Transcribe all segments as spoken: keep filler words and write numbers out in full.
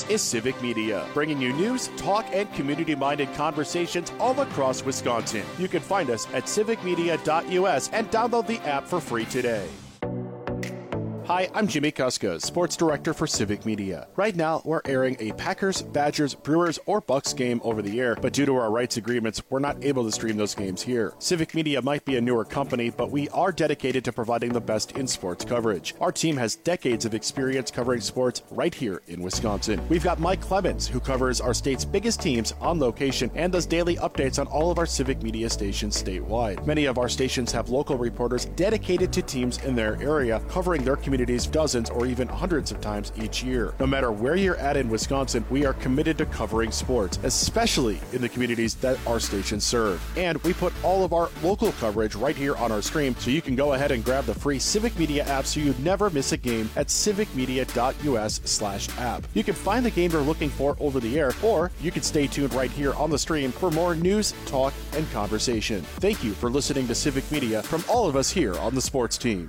This is Civic Media, bringing you news, talk, and community-minded conversations all across Wisconsin. You can find us at civic media dot U S and download the app for free today. Hi, I'm Jimmy Kuska, Sports Director for Civic Media. Right now, we're airing a Packers, Badgers, Brewers, or Bucks game over the air, but due to our rights agreements, we're not able to stream those games here. Civic Media might be a newer company, but we are dedicated to providing the best in sports coverage. Our team has decades of experience covering sports right here in Wisconsin. We've got Mike Clemens, who covers our state's biggest teams on location and does daily updates on all of our Civic Media stations statewide. Many of our stations have local reporters dedicated to teams in their area, covering their community dozens or even hundreds of times each year. No matter where you're at in Wisconsin, we are committed to covering sports, especially in the communities that our stations serve. And we put all of our local coverage right here on our stream, so you can go ahead and grab the free Civic Media app so you never miss a game at civic media dot U S slash app. You can find the game you're looking for over the air, or you can stay tuned right here on the stream for more news, talk, and conversation. Thank you for listening to Civic Media from all of us here on the sports team.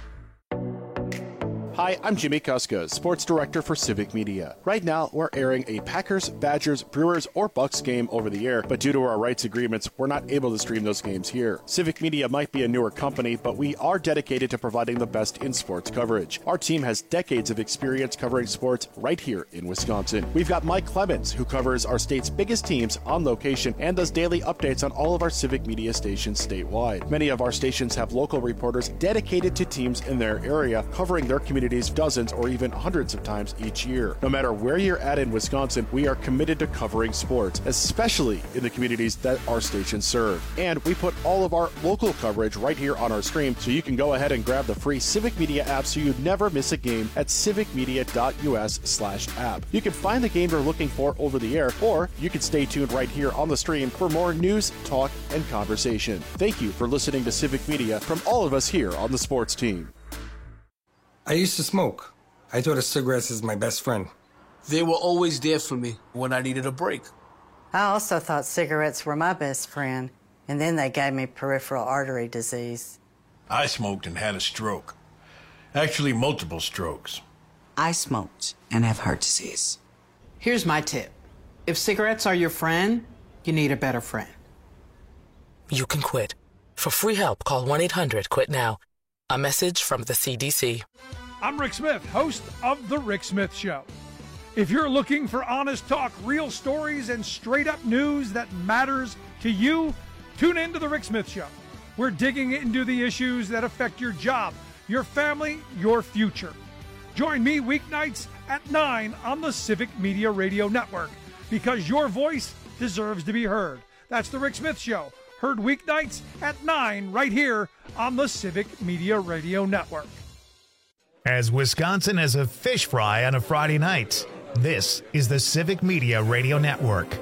Hi, I'm Jimmy Kuska, Sports Director for Civic Media. Right now, we're airing a Packers, Badgers, Brewers, or Bucks game over the air, but due to our rights agreements, we're not able to stream those games here. Civic Media might be a newer company, but we are dedicated to providing the best in sports coverage. Our team has decades of experience covering sports right here in Wisconsin. We've got Mike Clemens, who covers our state's biggest teams on location and does daily updates on all of our Civic Media stations statewide. Many of our stations have local reporters dedicated to teams in their area, covering their community dozens or even hundreds of times each year. No matter where you're at in Wisconsin, we are committed to covering sports, especially in the communities that our stations serve. And we put all of our local coverage right here on our stream, so you can go ahead and grab the free Civic Media app so you never miss a game at civic media dot U S slash app. You can find the game you're looking for over the air, or you can stay tuned right here on the stream for more news, talk, and conversation. Thank you for listening to Civic Media from all of us here on the sports team. I used to smoke. I thought of cigarettes as my best friend. They were always there for me when I needed a break. I also thought cigarettes were my best friend, and then they gave me peripheral artery disease. I smoked and had a stroke. Actually, multiple strokes. I smoked and have heart disease. Here's my tip. If cigarettes are your friend, you need a better friend. You can quit. For free help, call one eight hundred quit now. A message from the C D C. I'm Rick Smith, host of The Rick Smith Show. If you're looking for honest talk, real stories, and straight-up news that matters to you, tune in to The Rick Smith Show. We're digging into the issues that affect your job, your family, your future. Join me weeknights at nine on the Civic Media Radio Network, because your voice deserves to be heard. That's The Rick Smith Show. Heard weeknights at nine right here on the Civic Media Radio Network. As Wisconsin has a fish fry on a Friday night, this is the Civic Media Radio Network.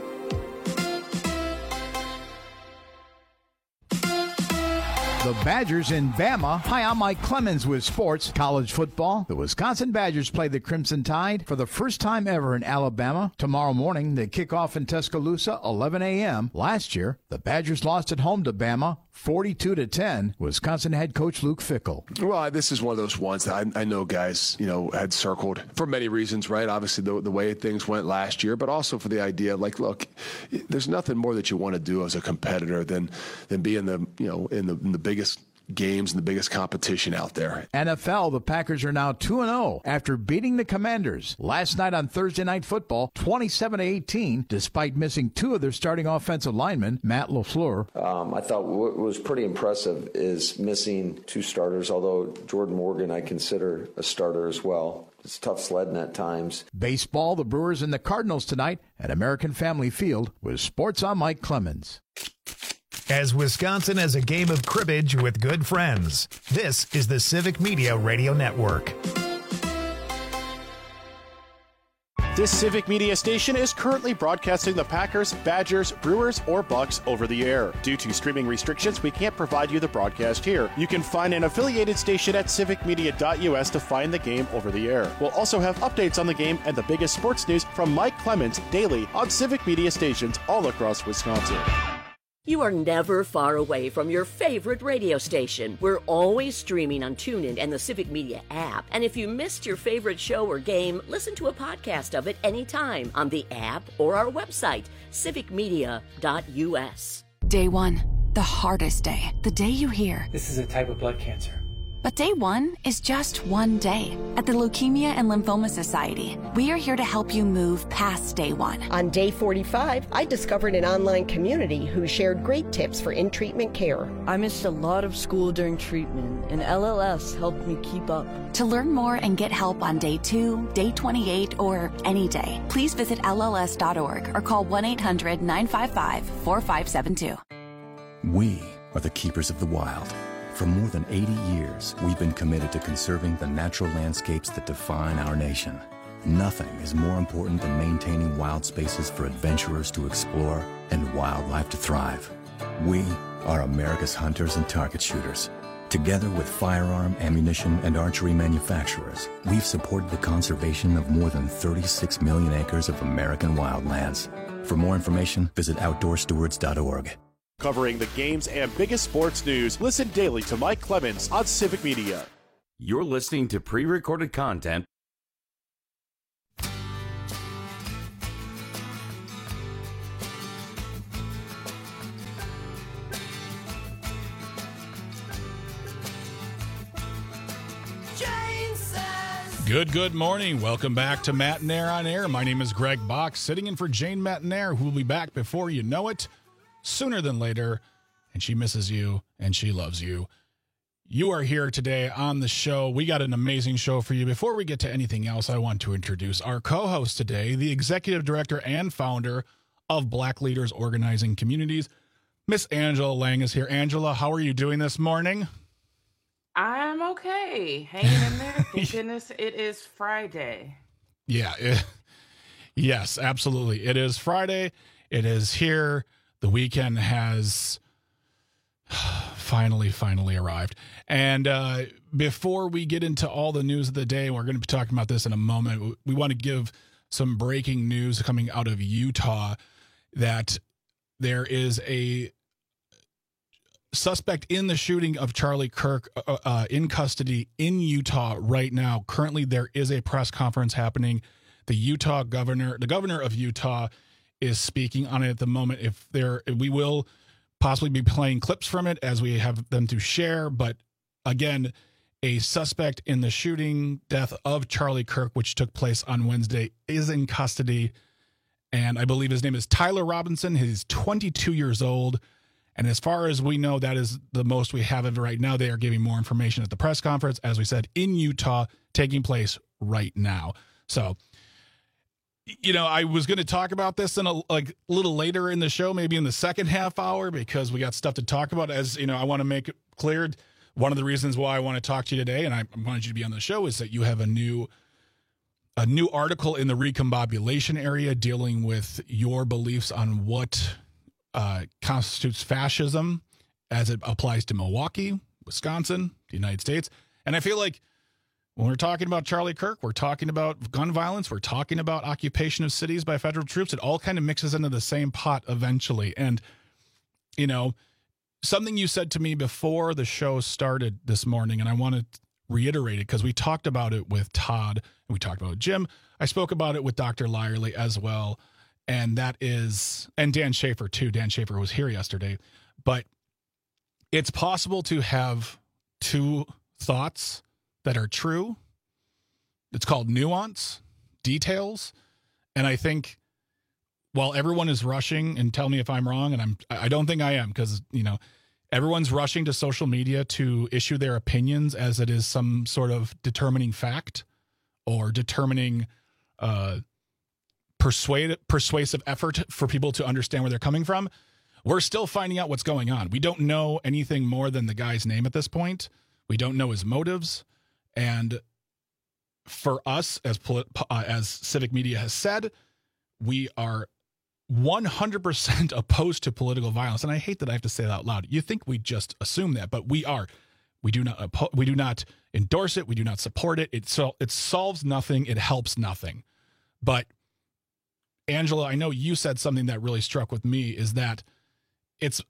The Badgers in Bama. Hi, I'm Mike Clemens with sports. College football. The Wisconsin Badgers play the Crimson Tide for the first time ever in Alabama. Tomorrow morning, they kick off in Tuscaloosa, eleven a.m. Last year, the Badgers lost at home to Bama, forty-two to ten. Wisconsin head coach Luke Fickell. Well, this is one of those ones that I, I know guys, you know, had circled for many reasons, right? Obviously, the, the way things went last year, but also for the idea, like, look, there's nothing more that you want to do as a competitor than than be in the, you know, in the, in the biggest games and the biggest competition out there. N F L, the Packers are now two and oh after beating the Commanders last night on Thursday Night Football, twenty-seven to eighteen, despite missing two of their starting offensive linemen, Matt LaFleur. Um, I thought what was pretty impressive is missing two starters, although Jordan Morgan I consider a starter as well. It's tough sledding at times. Baseball, the Brewers and the Cardinals tonight at American Family Field with Sports on Mike Clemens. As Wisconsin has a game of cribbage with good friends, this is the Civic Media Radio Network. This Civic Media station is currently broadcasting the Packers, Badgers, Brewers, or Bucks over the air. Due to streaming restrictions, we can't provide you the broadcast here. You can find an affiliated station at civic media dot U S to find the game over the air. We'll also have updates on the game and the biggest sports news from Mike Clemens daily on Civic Media stations all across Wisconsin. You are never far away from your favorite radio station. We're always streaming on TuneIn and the Civic Media app. And if you missed your favorite show or game, listen to a podcast of it anytime on the app or our website, civic media dot u s. Day one, the hardest day. The day you hear, this is a type of blood cancer. But day one is just one day. At the Leukemia and Lymphoma Society, we are here to help you move past day one. On day forty-five, I discovered an online community who shared great tips for in-treatment care. I missed a lot of school during treatment, and L L S helped me keep up. To learn more and get help on day two, day twenty-eight, or any day, please visit L L S dot org or call one eight hundred nine five five four five seven two. We are the keepers of the wild. For more than eighty years, we've been committed to conserving the natural landscapes that define our nation. Nothing is more important than maintaining wild spaces for adventurers to explore and wildlife to thrive. We are America's hunters and target shooters. Together with firearm, ammunition, and archery manufacturers, we've supported the conservation of more than thirty-six million acres of American wildlands. For more information, visit outdoor stewards dot org. Covering the games and biggest sports news, listen daily to Mike Clemens on Civic Media. You're listening to pre-recorded content. Good, good morning. Welcome back to Matt and Air on Air. My name is Greg Bach, sitting in for Jane Matinair, who will be back before you know it. Sooner than later, and she misses you and she loves you. You are here today on the show. We got an amazing show for you. Before we get to anything else, I want to introduce our co-host today, the executive director and founder of Black Leaders Organizing Communities. Miss Angela Lang is here. Angela, how are you doing this morning? I'm okay. Hanging in there. Thank goodness it is Friday. Yeah. It, yes, absolutely. It is Friday. It is here. The weekend has finally, finally arrived. And uh, before we get into all the news of the day, we're going to be talking about this in a moment. We want to give some breaking news coming out of Utah that there is a suspect in the shooting of Charlie Kirk uh, uh, in custody in Utah right now. Currently, there is a press conference happening. The Utah governor, the governor of Utah, is speaking on it at the moment. If there, we will possibly be playing clips from it as we have them to share. But again, a suspect in the shooting death of Charlie Kirk, which took place on Wednesday, is in custody. And I believe his name is Tyler Robinson. He's twenty-two years old. And as far as we know, that is the most we have of it right now. They are giving more information at the press conference, as we said, in Utah, taking place right now. So, you know, I was going to talk about this in a like a little later in the show, maybe in the second half hour, because we got stuff to talk about. As you know, I want to make it clear. One of the reasons why I want to talk to you today, and I wanted you to be on the show, is that you have a new a new article in the recombobulation area dealing with your beliefs on what uh, constitutes fascism as it applies to Milwaukee, Wisconsin, the United States. And I feel like when we're talking about Charlie Kirk, we're talking about gun violence, we're talking about occupation of cities by federal troops. It all kind of mixes into the same pot eventually. And, you know, something you said to me before the show started this morning, and I want to reiterate it because we talked about it with Todd and we talked about it with Jim. I spoke about it with Doctor Lyerly as well. And that is, and Dan Schaefer too. Dan Schaefer was here yesterday. But it's possible to have two thoughts that are true. It's called nuance, details. And I think while everyone is rushing, and tell me if I'm wrong, and I'm, I don't think I am, because, you know, everyone's rushing to social media to issue their opinions as it is some sort of determining fact or determining uh, persuade, persuasive effort for people to understand where they're coming from. We're still finding out what's going on. We don't know anything more than the guy's name at this point. We don't know his motives. And for us, as uh, as Civic Media has said, we are one hundred percent opposed to political violence. And I hate that I have to say that out loud. You think we just assume that, but we are. We do not oppo- we do not endorse it. We do not support it. It, so, it solves nothing. It helps nothing. But, Angela, I know you said something that really struck with me, is that it's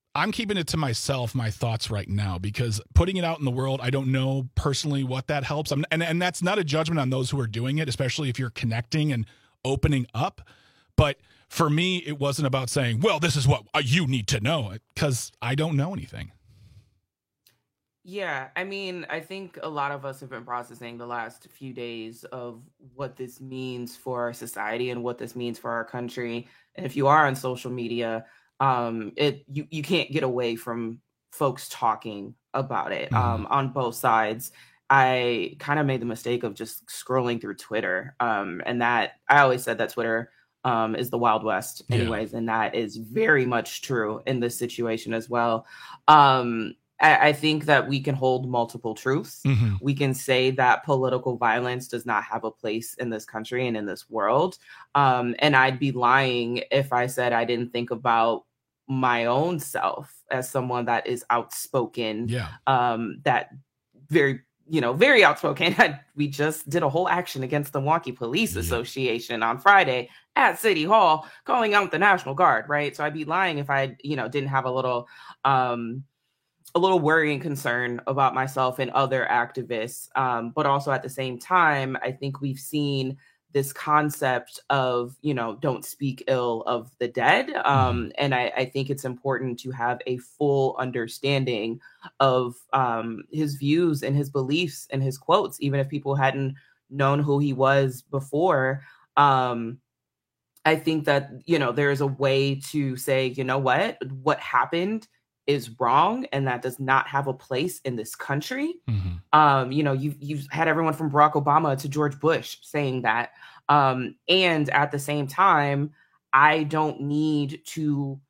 I'm keeping it to myself, my thoughts right now, because putting it out in the world, I don't know personally what that helps. I'm, and, and that's not a judgment on those who are doing it, especially if you're connecting and opening up. But for me, it wasn't about saying, well, this is what you need to know, because I don't know anything. Yeah, I mean, I think a lot of us have been processing the last few days of what this means for our society and what this means for our country. And if you are on social media, um, it you, you can't get away from folks talking about it um, on both sides. I kind of made the mistake of just scrolling through Twitter. Um, and that I always said that Twitter um, is the Wild West anyways. Yeah. And that is very much true in this situation as well. Um, I think that we can hold multiple truths. Mm-hmm. We can say that political violence does not have a place in this country and in this world. Um, and I'd be lying if I said I didn't think about my own self as someone that is outspoken, yeah. um, that very, you know, very outspoken. We just did a whole action against the Milwaukee Police yeah. Association on Friday at City Hall, calling out the National Guard, right? So I'd be lying if I, you know, didn't have a little... Um, a little worry and concern about myself and other activists. Um, but also at the same time, I think we've seen this concept of, you know, don't speak ill of the dead. Um, and I, I think it's important to have a full understanding of um, his views and his beliefs and his quotes, even if people hadn't known who he was before. Um, I think that, you know, there is a way to say, you know what, what happened is wrong, and that does not have a place in this country. Mm-hmm. Um, you know, you've, you've had everyone from Barack Obama to George Bush saying that. Um, and at the same time, I don't need to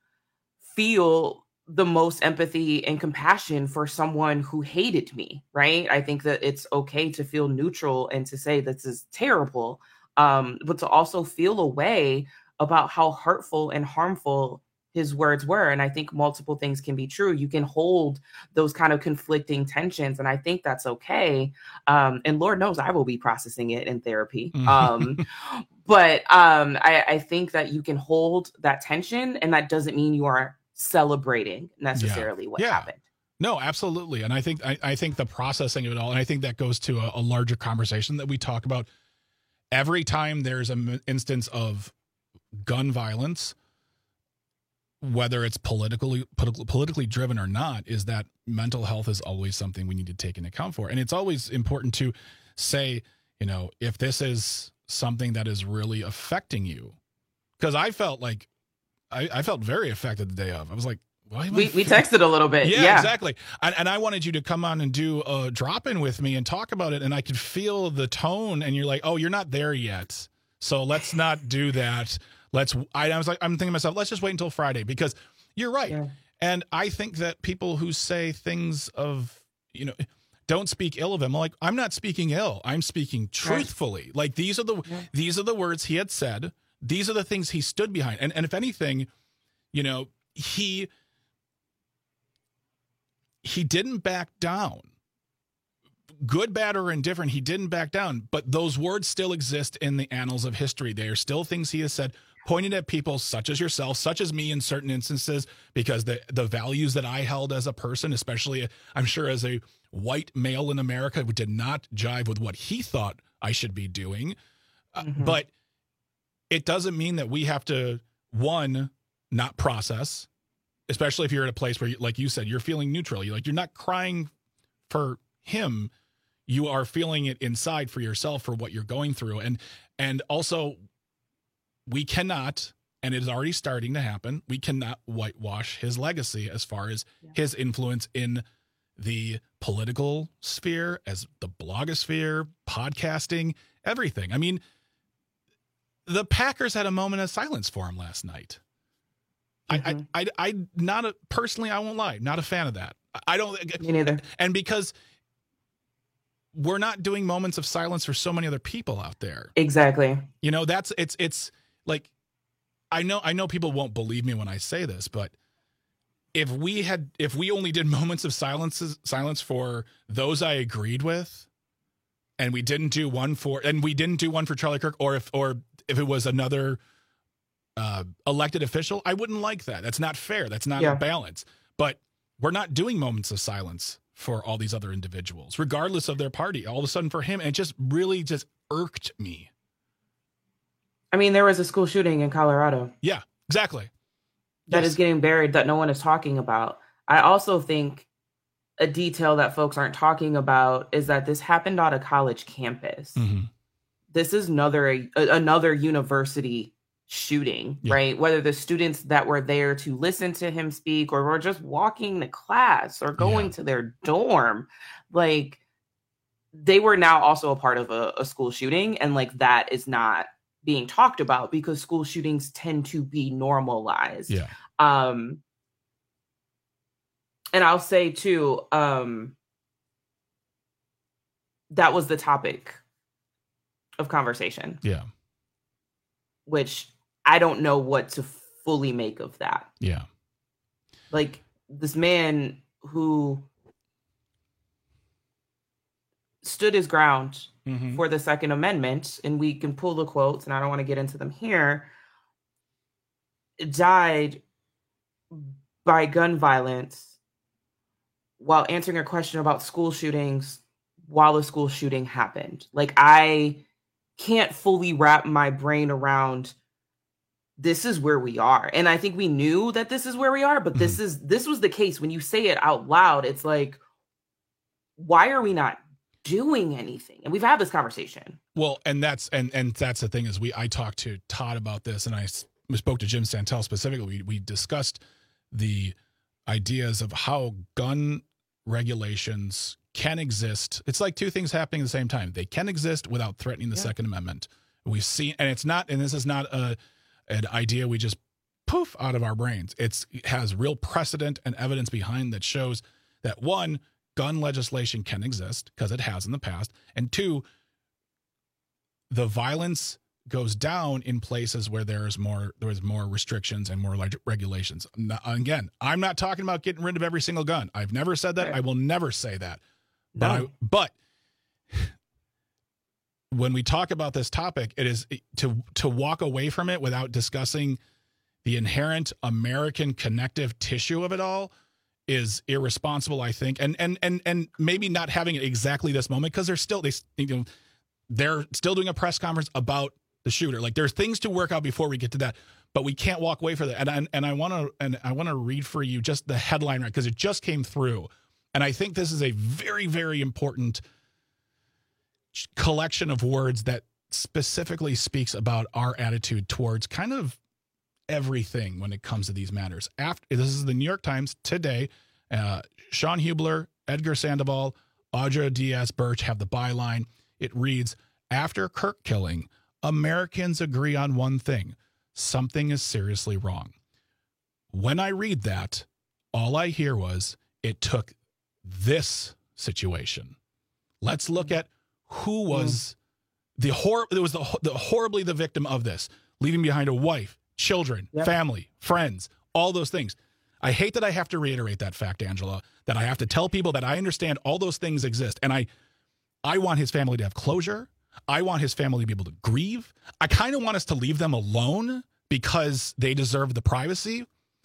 feel the most empathy and compassion for someone who hated me, right? I think that it's okay to feel neutral and to say this is terrible, um, but to also feel a way about how hurtful and harmful his words were. And I think multiple things can be true. You can hold those kind of conflicting tensions. And I think that's okay. Um, and Lord knows I will be processing it in therapy. Um, but um, I, I think that you can hold that tension, and that doesn't mean you are celebrating necessarily yeah. what yeah. happened. No, absolutely. And I think, I, I think the processing of it all, and I think that goes to a, a larger conversation that we talk about every time there's an instance of gun violence, whether it's politically politi- politically driven or not, is that mental health is always something we need to take into account for. And it's always important to say, you know, if this is something that is really affecting you, because I felt like I, I felt very affected the day of. I was like, why am I we, we texted a little bit. Yeah, yeah. exactly. And, and I wanted you to come on and do a drop in with me and talk about it. And I could feel the tone, and you're like, oh, you're not there yet. So let's not do that. Let's, I, I was like, I'm thinking to myself, let's just wait until Friday, because you're right. Yeah. And I think that people who say things of, you know, don't speak ill of him, like, I'm not speaking ill. I'm speaking truthfully. Right. Like, these are the, yeah. these are the words he had said. These are the things he stood behind. And, and if anything, you know, he, he didn't back down. Good, bad, or indifferent, he didn't back down. But those words still exist in the annals of history. They are still things he has said, pointed at people such as yourself, such as me in certain instances, because the the values that I held as a person, especially, I'm sure, as a white male in America, did not jive with what he thought I should be doing. Mm-hmm. Uh, but it doesn't mean that we have to, one, not process, especially if you're at a place where, you, like you said, you're feeling neutral. You're like, you're not crying for him. You are feeling it inside for yourself, for what you're going through. And, and also, we cannot, and it is already starting to happen, we cannot whitewash his legacy as far as yeah. his influence in the political sphere, as the blogosphere, podcasting, everything. I mean, the Packers had a moment of silence for him last night. Mm-hmm. I, I, I, I, not a, personally, I won't lie, not a fan of that. I don't. Me neither. And because we're not doing moments of silence for so many other people out there. Exactly. You know, that's, it's, it's like, I know, I know people won't believe me when I say this, but if we had, if we only did moments of silences, silence for those I agreed with, and we didn't do one for, and we didn't do one for Charlie Kirk, or if, or if it was another uh, elected official, I wouldn't like that. That's not fair. That's not yeah. a balance. But we're not doing moments of silence for all these other individuals, regardless of their party. All of a sudden for him, it just really just irked me. I mean, there was a school shooting in Colorado. Yeah, exactly. That Yes. is getting buried that no one is talking about. I also think a detail that folks aren't talking about is that this happened on a college campus. Mm-hmm. This is another a, another university shooting, Yeah. right? Whether the students that were there to listen to him speak or were just walking to class or going Yeah. to their dorm, like they were now also a part of a, a school shooting, and like that is not being talked about because school shootings tend to be normalized. Yeah. Um, and I'll say too, um, that was the topic of conversation, Yeah. which I don't know what to fully make of that. Yeah. Like this man who stood his ground Mhm. for the Second Amendment, and we can pull the quotes, and I don't want to get into them here, died by gun violence while answering a question about school shootings while a school shooting happened. Like, I can't fully wrap my brain around this is where we are. And I think we knew that this is where we are, but this is this was the case. When you say it out loud, it's like, why are we not doing anything? And we've had this conversation. Well, and that's and and that's the thing is we I talked to Todd about this, and I s- spoke to Jim Santel specifically. We we discussed the ideas of how gun regulations can exist. It's like two things happening at the same time. They can exist without threatening the Yeah. Second Amendment. We've seen, and it's not, and this is not a an idea we just poof out of our brains. It's, it has real precedent and evidence behind that shows that one, gun legislation can exist because it has in the past, and two, the violence goes down in places where there is more there is more restrictions and more leg- regulations. Now, again, I'm not talking about getting rid of every single gun. I've never said that. Right. I will never say that. But No. I, but when we talk about this topic, it is to to walk away from it without discussing the inherent American connective tissue of it all is irresponsible, I think. And and and and maybe not having it exactly this moment, because they're still they you know they're still doing a press conference about the shooter. Like, there's things to work out before we get to that, but we can't walk away from that. And and, and I want to and I want to read for you just the headline, right, because it just came through, and I think this is a very very important collection of words that specifically speaks about our attitude towards kind of everything when it comes to these matters. After this is the New York Times today. Uh, Sean Hubler, Edgar Sandoval, Audra Diaz Birch have the byline. It reads, "After Kirk killing, Americans agree on one thing: something is seriously wrong." When I read that, all I hear was, it took this situation. Let's look at who was the hor- It was the, the horribly the victim of this, leaving behind a wife, children, Yep. family, friends, all those things. I hate that I have to reiterate that fact, Angela, that I have to tell people that I understand all those things exist. And I, I want his family to have closure. I want his family to be able to grieve. I kind of want us to leave them alone because they deserve the privacy.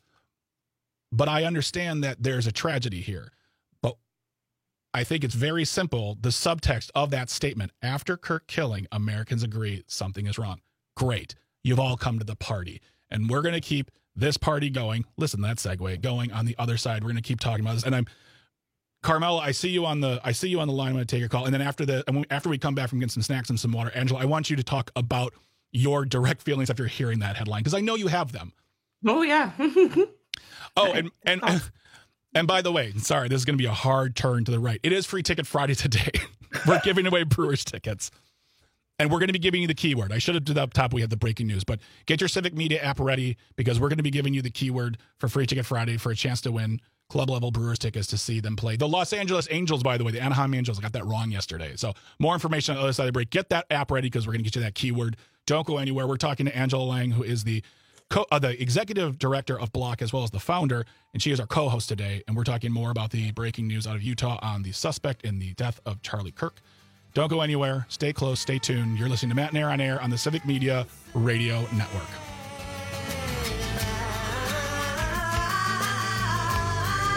But I understand that there's a tragedy here. But I think it's very simple. The subtext of that statement, after Kirk killing, Americans agree something is wrong. Great. You've all come to the party. And we're going to keep this party going. Listen, that segue going on the other side. We're going to keep talking about this. And I'm, Carmela, I see you on the I see you on the line. I'm going to take your call. And then after the and when- after we come back from getting some snacks and some water, Angela, I want you to talk about your direct feelings after hearing that headline, because I know you have them. Oh, yeah. Oh, and and and by the way, sorry, this is going to be a hard turn to the right. It is Free Ticket Friday today. We're giving away Brewers tickets, and we're going to be giving you the keyword. I should have did up top. We had the breaking news, but get your Civic Media app ready, because we're going to be giving you the keyword for Free Ticket Friday for a chance to win club level Brewers tickets to see them play the Los Angeles Angels. By the way, the Anaheim Angels. I got that wrong yesterday. So more information on the other side of the break. Get that app ready, because we're going to get you that keyword. Don't go anywhere. We're talking to Angela Lang, who is the Co- uh, the executive director of Block, as well as the founder, and she is our co-host today. And we're talking more about the breaking news out of Utah on the suspect in the death of Charlie Kirk. Don't go anywhere. Stay close. Stay tuned. You're listening to Matt and Air on Air on the Civic Media Radio Network.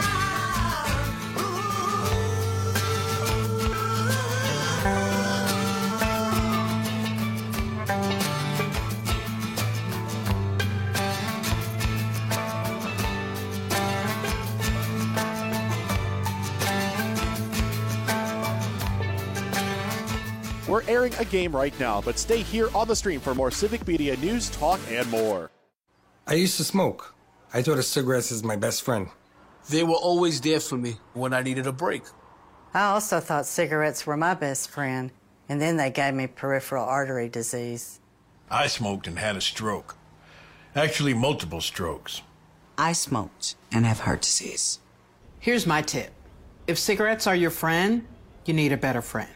airing a game right now, but stay here on the stream for more Civic Media news, talk, and more. I used to smoke. I thought of cigarettes as my best friend. They were always there for me when I needed a break. I also thought cigarettes were my best friend, and then they gave me peripheral artery disease. I smoked and had a stroke. Actually, multiple strokes. I smoked and have heart disease. Here's my tip. If cigarettes are your friend, you need a better friend.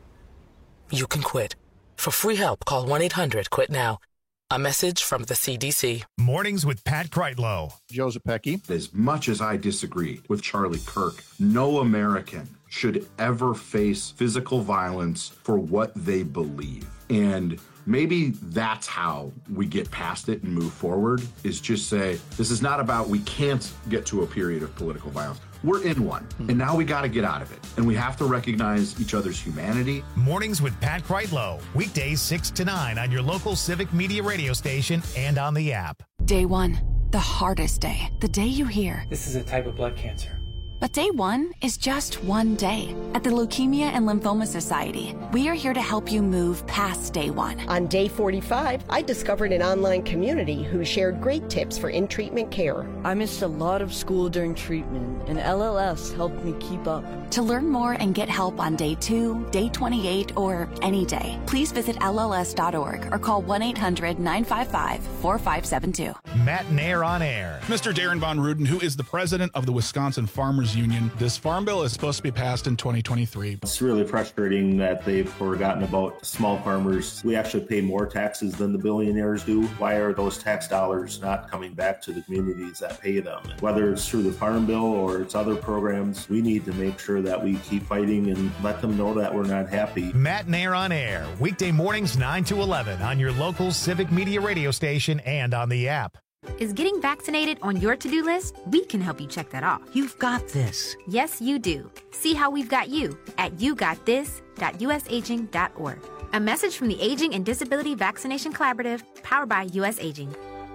You can quit. For free help, call one eight hundred quit now. A message from the C D C. Mornings with Pat Kreitlow. Joe Zepecki. As much as I disagree with Charlie Kirk, no American should ever face physical violence for what they believe. And maybe that's how we get past it and move forward, is just say, this is not about we can't get to a period of political violence. We're in one, and now we got to get out of it. And we have to recognize each other's humanity. Mornings with Pat Kreitlow. Weekdays six to nine on your local Civic Media radio station and on the app. Day one, the hardest day. The day you hear, this is a type of blood cancer. But day one is just one day. At the Leukemia and Lymphoma Society, we are here to help you move past day one. On day forty-five, I discovered an online community who shared great tips for in-treatment care. I missed a lot of school during treatment, and L L S helped me keep up. To learn more and get help on day two, day twenty-eight, or any day, please visit L L S dot org or call one eight hundred nine five five four five seven two. Matt Nair on air. Mister Darren Von Ruden, who is the president of the Wisconsin Farmers Union. This farm bill is supposed to be passed in twenty twenty-three. It's really frustrating that they've forgotten about small farmers. We actually pay more taxes than the billionaires do. Why are those tax dollars not coming back to the communities that pay them? Whether it's through the farm bill or it's other programs, we need to make sure that we keep fighting and let them know that we're not happy. Matt Nair on air, weekday mornings nine to eleven on your local Civic Media radio station and on the app. Is getting vaccinated on your to-do list? We can help you check that off. You've got this. Yes, you do. See how we've got you at you got this dot u s aging dot org. A message from the Aging and Disability Vaccination Collaborative, powered by U S Aging.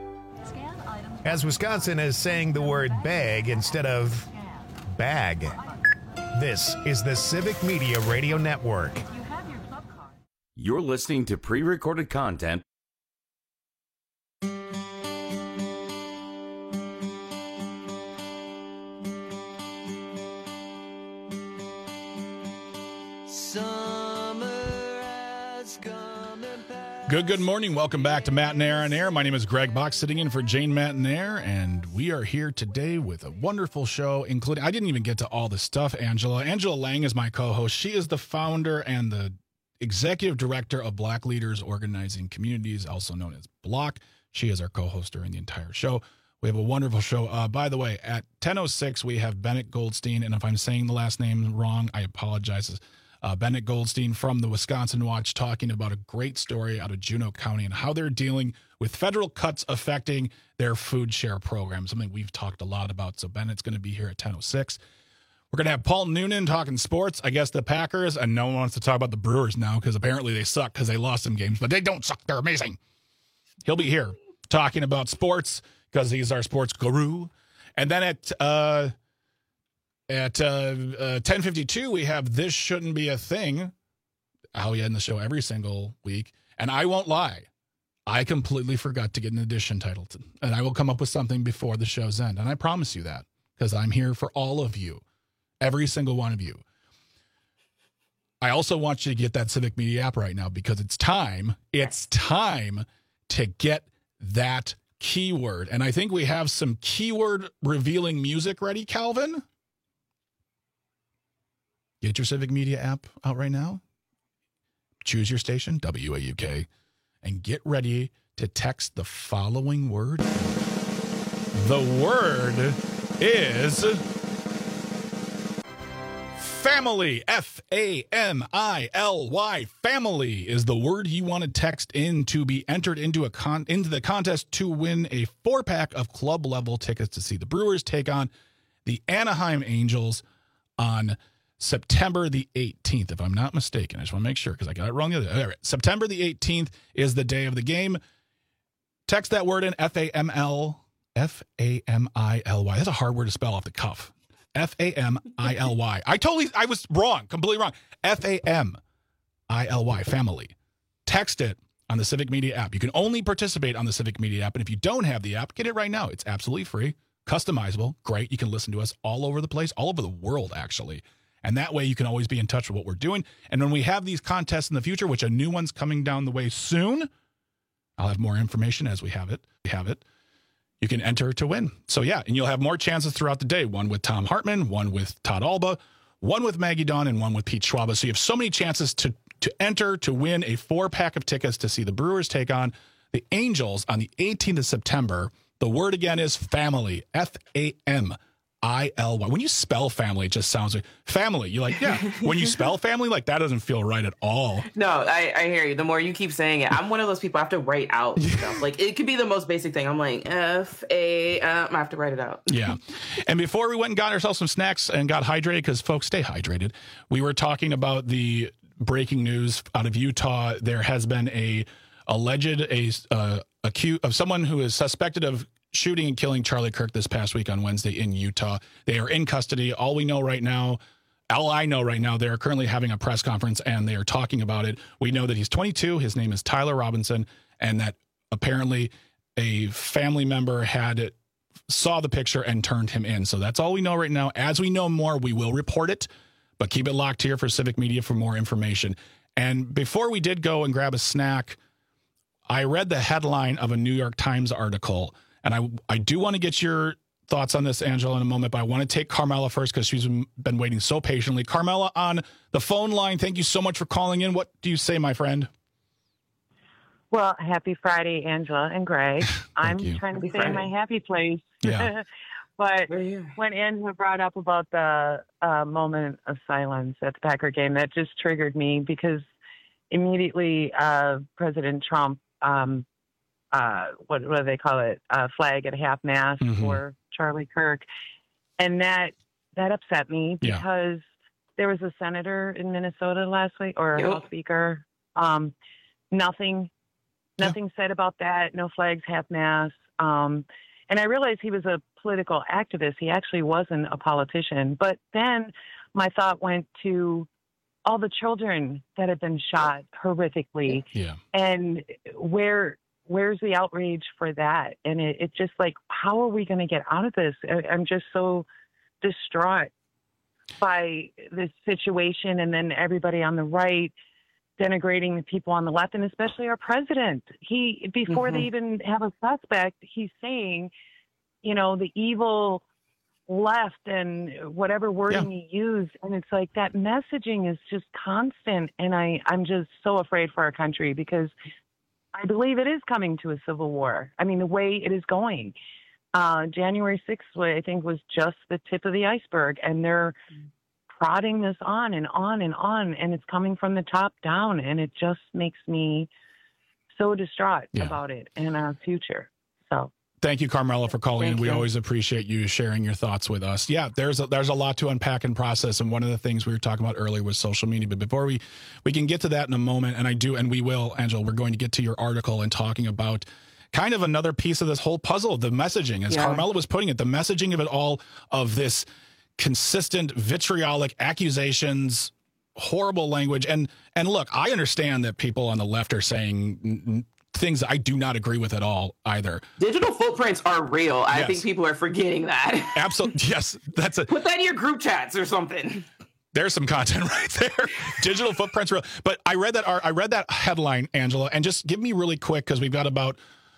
As Wisconsin is saying the word bag instead of bag. This is the Civic Media Radio Network. You're listening to pre-recorded content. Good, good morning. Welcome back to Matt and Air on Air. My name is Greg Bach, sitting in for Jane Matt and Air, and we are here today with a wonderful show, including, I didn't even get to all the stuff, Angela. Angela Lang is my co-host. She is the founder and the executive director of Black Leaders Organizing Communities, also known as Block. She is our co-host during the entire show. We have a wonderful show. Uh, by the way, at ten oh six, we have Bennett Goldstein, and if I'm saying the last name wrong, I apologize. Uh, Bennett Goldstein from the Wisconsin Watch talking about a great story out of Juneau County and how they're dealing with federal cuts affecting their food share program, something we've talked a lot about. So Bennett's going to be here at ten oh six. We're going to have Paul Noonan talking sports, I guess the Packers, and no one wants to talk about the Brewers now because apparently they suck because they lost some games, but they don't suck. They're amazing. He'll be here talking about sports because he's our sports guru. And then at... Uh, At uh, uh, ten fifty-two, we have This Shouldn't Be a Thing, how we end the show every single week. And I won't lie, I completely forgot to get an edition title. To, and I will come up with something before the show's end. And I promise you that, because I'm here for all of you, every single one of you. I also want you to get that Civic Media app right now, because it's time, it's time to get that keyword. And I think we have some keyword revealing music ready, Calvin. Get your Civic Media app out right now. Choose your station, W A U K, and get ready to text the following word. The word is family. F A M I L Y. Family is the word you want to text in to be entered into a con- into the contest to win a four-pack of club-level tickets to see the Brewers take on the Anaheim Angels on September the eighteenth, if I'm not mistaken. I just want to make sure because I got it wrong the other day. All right. September the eighteenth is the day of the game. Text that word in, F A M L, F A M I L Y. That's a hard word to spell off the cuff. F A M I L Y. I totally, I was wrong, completely wrong. F A M I L Y, family. Text it on the Civic Media app. You can only participate on the Civic Media app. And if you don't have the app, get it right now. It's absolutely free, customizable, great. You can listen to us all over the place, all over the world, actually. And that way you can always be in touch with what we're doing. And when we have these contests in the future, which a new one's coming down the way soon, I'll have more information as we have it. We have it. You can enter to win. So yeah, and you'll have more chances throughout the day. One with Tom Hartman, one with Todd Alba, one with Maggie Dawn, and one with Pete Schwaba. So you have so many chances to to enter to win a four-pack of tickets to see the Brewers take on the Angels on the eighteenth of September. The word again is family, F A M I L Y. When you spell family, it just sounds like family. You're like, yeah. When you spell family, like that doesn't feel right at all. No, I, I hear you. The more you keep saying it, I'm one of those people I have to write out stuff. Like it could be the most basic thing. I'm like, F A, uh, I have to write it out. Yeah. And before we went and got ourselves some snacks and got hydrated, because folks, stay hydrated, we were talking about the breaking news out of Utah. There has been a alleged a uh, accused of someone who is suspected of shooting and killing Charlie Kirk this past week on Wednesday in Utah. They are in custody. All we know right now, all I know right now, they are currently having a press conference and they are talking about it. We know that he's twenty-two. His name is Tyler Robinson, and that apparently a family member had saw the picture and turned him in. So that's all we know right now. As we know more, we will report it. But keep it locked here for Civic Media for more information. And before we did go and grab a snack, I read the headline of a New York Times article. And I I do want to get your thoughts on this, Angela, in a moment. But I want to take Carmela first because she's been waiting so patiently. Carmela on the phone line, thank you so much for calling in. What do you say, my friend? Well, happy Friday, Angela and Greg. I'm you. trying to Happy stay in Friday. my happy place. Yeah. But when Angela brought up about the uh, moment of silence at the Packer game, that just triggered me because immediately uh, President Trump, um, uh, what, what do they call it, uh, flag at half mast Mhm. for Charlie Kirk. And that that upset me Yeah. because there was a senator in Minnesota last week, or a Yep. House Speaker. Um, nothing, nothing said about that. No flags, half mast. Um, and I realized he was a political activist. He actually wasn't a politician. But then my thought went to all the children that have been shot horrifically, Yeah. and where where's the outrage for that? And it, it just like, how are we going to get out of this? I, I'm just so distraught by this situation, and then everybody on the right denigrating the people on the left, and especially our president. He, before Mhm. they even have a suspect, he's saying, you know, the evil left and whatever wording he used. And it's like that messaging is just constant. And I, I'm just so afraid for our country because I believe it is coming to a civil war. I mean, the way it is going. Uh, January sixth, I think, was just the tip of the iceberg. And they're prodding this on and on and on. And it's coming from the top down. And it just makes me so distraught Yeah. about it and our future. So. Thank you, Carmela, for calling Thank in. We you. always appreciate you sharing your thoughts with us. Yeah, there's a, there's a lot to unpack and process, and one of the things we were talking about earlier was social media. But before we we can get to that in a moment, and I do, and we will, Angela, we're going to get to your article and talking about kind of another piece of this whole puzzle, the messaging, as Yeah. Carmela was putting it, the messaging of it all, of this consistent vitriolic accusations, horrible language, and and look, I understand that people on the left are saying n- n- things I do not agree with at all either. Digital footprints are real. I Yes. think people are forgetting that. Absolutely. Yes. That's a, Put that in your group chats or something. there's some content right there. Digital footprints. Real. But I read that, I read that headline, Angela, and just give me really quick, cause we've got about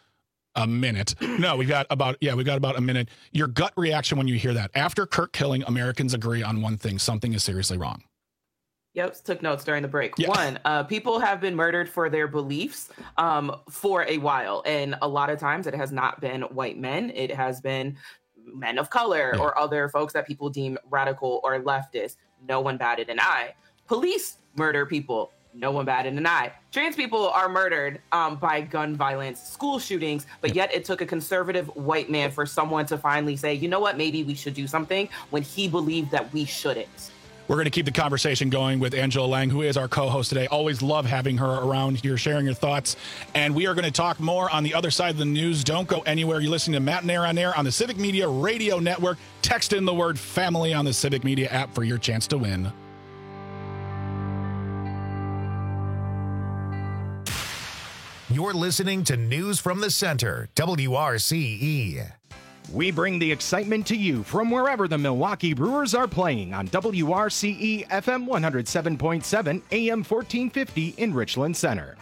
a minute. No, we've got about, yeah, we've got about a minute. Your gut reaction when you hear that. After Kirk killing, Americans agree on one thing, something is seriously wrong. Yep, took notes during the break. Yeah. One, uh, people have been murdered for their beliefs um, for a while. And a lot of times it has not been white men. It has been men of color Yeah. or other folks that people deem radical or leftist. No one batted an eye. Police murder people. No one batted an eye. Trans people are murdered um, by gun violence, school shootings, but yet it took a conservative white man for someone to finally say, you know what, maybe we should do something when he believed that we shouldn't. We're going to keep the conversation going with Angela Lang, who is our co-host today. Always love having her around here, sharing your thoughts. And we are going to talk more on the other side of the news. Don't go anywhere. You're listening to Matt and Air on Air on the Civic Media Radio Network. Text in the word family on the Civic Media app for your chance to win. You're listening to News from the Center, W R C E. We bring the excitement to you from wherever the Milwaukee Brewers are playing on W R C E F M one oh seven point seven, A M fourteen fifty in Richland Center.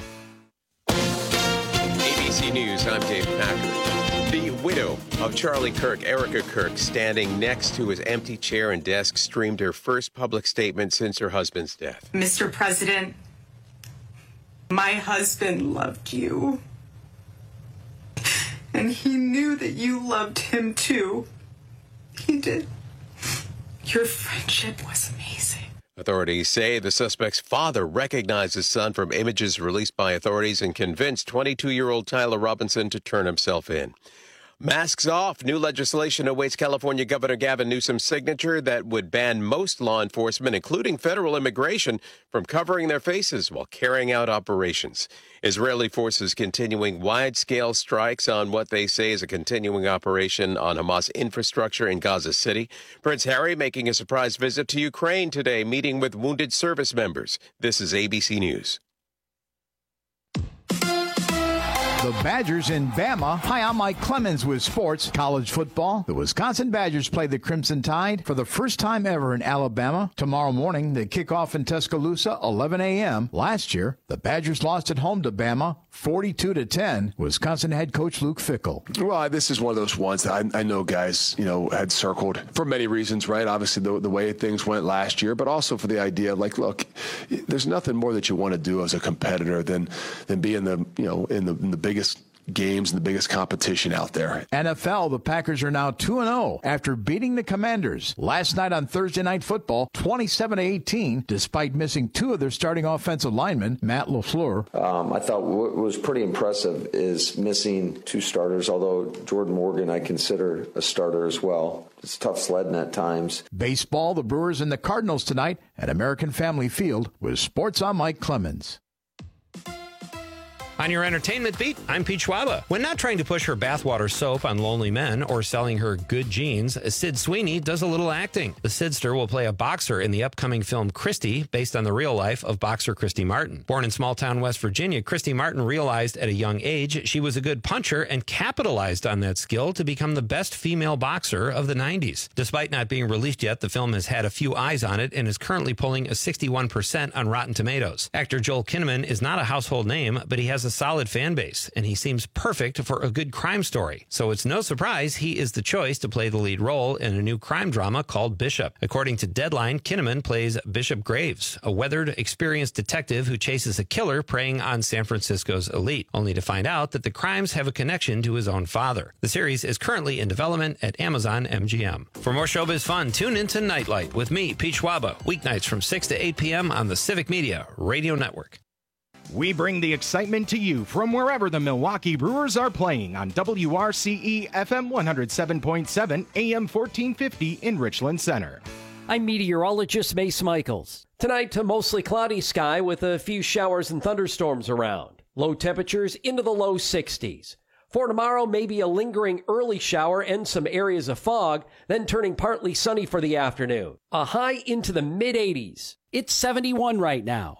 A B C News, I'm Dave Packard. The widow of Charlie Kirk, Erica Kirk, standing next to his empty chair and desk, streamed her first public statement since her husband's death. Mister President, my husband loved you. And he knew that you loved him too. He did. Your friendship was amazing. Authorities say the suspect's father recognized his son from images released by authorities and convinced twenty-two-year-old Tyler Robinson to turn himself in. Masks off. New legislation awaits California Governor Gavin Newsom's signature that would ban most law enforcement, including federal immigration, from covering their faces while carrying out operations. Israeli forces continuing wide-scale strikes on what they say is a continuing operation on Hamas infrastructure in Gaza City. Prince Harry making a surprise visit to Ukraine today, meeting with wounded service members. This is A B C News. The Badgers in Bama. Hi, I'm Mike Clemens with sports. College football. The Wisconsin Badgers play the Crimson Tide for the first time ever in Alabama. Tomorrow morning, they kick off in Tuscaloosa, eleven a.m. Last year, the Badgers lost at home to Bama, forty-two to ten. Wisconsin head coach Luke Fickell. Well, this is one of those ones that I, I know guys, you know, had circled for many reasons, right? Obviously, the, the way things went last year, but also for the idea of, like, look, there's nothing more that you want to do as a competitor than than be in the, you know, in the, in the biggest games and the biggest competition out there. N F L, the Packers are now two and oh after beating the Commanders last night on Thursday Night Football, twenty-seven to eighteen, despite missing two of their starting offensive linemen, Matt LaFleur. Um, I thought what was pretty impressive is missing two starters, although Jordan Morgan I consider a starter as well. It's tough sledding at times. Baseball, the Brewers and the Cardinals tonight at American Family Field with Sports on Mike Clemens. On your entertainment beat, I'm Pete Schwaba. When not trying to push her bathwater soap on lonely men or selling her good jeans, Sid Sweeney does a little acting. The Sidster will play a boxer in the upcoming film Christy, based on the real life of boxer Christy Martin. Born in small-town West Virginia, Christy Martin realized at a young age she was a good puncher and capitalized on that skill to become the best female boxer of the nineties. Despite not being released yet, the film has had a few eyes on it and is currently pulling a sixty-one percent on Rotten Tomatoes. Actor Joel Kinnaman is not a household name, but he has a solid fan base, and he seems perfect for a good crime story. So it's no surprise he is the choice to play the lead role in a new crime drama called Bishop. According to Deadline, Kinnaman plays Bishop Graves, a weathered, experienced detective who chases a killer preying on San Francisco's elite, only to find out that the crimes have a connection to his own father. The series is currently in development at Amazon M G M. For more showbiz fun, tune into Nightlight with me, Pete Schwaba, weeknights from six to eight p.m. on the Civic Media Radio Network. We bring the excitement to you from wherever the Milwaukee Brewers are playing on W R C E F M one oh seven point seven, A M fourteen fifty in Richland Center. I'm meteorologist Mace Michaels. Tonight, a mostly cloudy sky with a few showers and thunderstorms around. Low temperatures into the low sixties. For tomorrow, maybe a lingering early shower and some areas of fog, then turning partly sunny for the afternoon. A high into the mid eighties. It's seventy-one right now.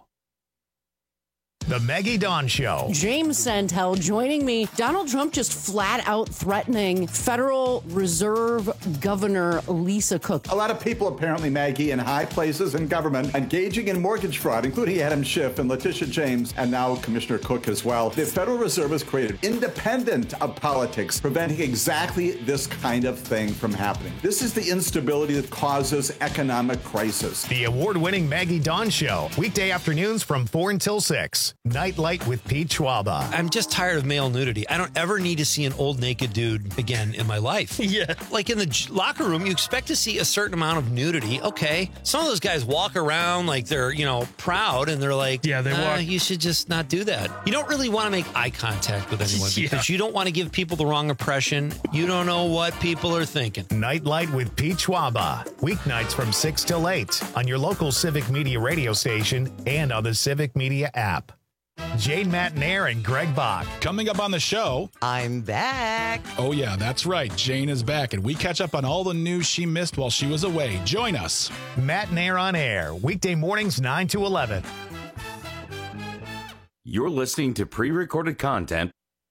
The Maggie Dawn Show. James Santel joining me. Donald Trump just flat out threatening Federal Reserve Governor Lisa Cook. A lot of people apparently, Maggie, in high places in government engaging in mortgage fraud, including Adam Schiff and Letitia James, and now Commissioner Cook as well. The Federal Reserve has created independent of politics, preventing exactly this kind of thing from happening. This is the instability that causes economic crisis. The award-winning Maggie Dawn Show. Weekday afternoons from four until six. Nightlight with Pete Schwaba. I'm just tired of male nudity. I don't ever need to see an old naked dude again in my life. Yeah. Like in the j- locker room, you expect to see a certain amount of nudity. Okay. Some of those guys walk around like they're, you know, proud and they're like, yeah, they uh, walk. You should just not do that. You don't really want to make eye contact with anyone yeah. because you don't want to give people the wrong impression. You don't know what people are thinking. Nightlight with Pete Schwaba. Weeknights from six till eight on your local Civic Media radio station and on the Civic Media app. Jane Matnair and Greg Bach. Coming up on the show, I'm back. Oh, yeah, that's right. Jane is back, and we catch up on all the news she missed while she was away. Join us. Matnair on air, weekday mornings nine to eleven. You're listening to pre-recorded content.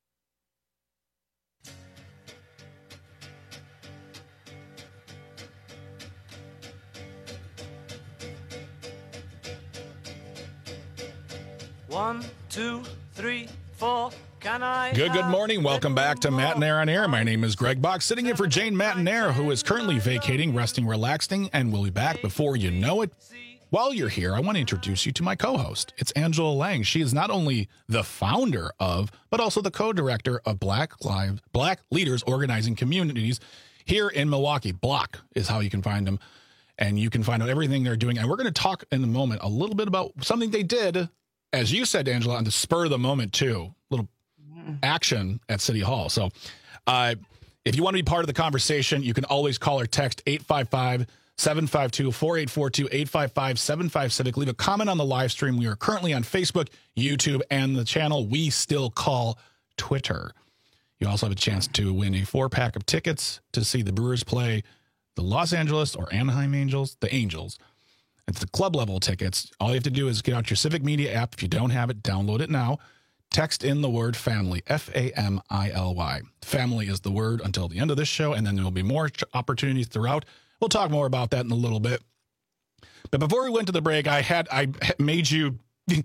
One, two, three, four. Can I? Good, good morning. Welcome back to Matt and Air on Air. My name is Greg Bach, sitting in for Jane Matanair, who is currently vacating, resting, relaxing, and will be back before you know it. While you're here, I want to introduce you to my co-host. It's Angela Lang. She is not only the founder of, but also the co-director of Black Lives, Black Leaders Organizing Communities here in Milwaukee. Block is how you can find them, and you can find out everything they're doing. And we're going to talk in a moment a little bit about something they did, as you said, Angela, on the spur of the moment too. Little action at City Hall. So uh, if you want to be part of the conversation, you can always call or text eight five five, seven five two, four eight four two, eight five five, seven five Civic. Leave a comment on the live stream. We are currently on Facebook, YouTube, and the channel we still call Twitter. You also have a chance to win a four-pack of tickets to see the Brewers play the Los Angeles or Anaheim Angels, the Angels. It's the club level tickets. All you have to do is get out your Civic Media app. If you don't have it, download it now. Text in the word family, F A M I L Y. Family is the word until the end of this show, and then there will be more opportunities throughout. We'll talk more about that in a little bit. But before we went to the break, I had I made you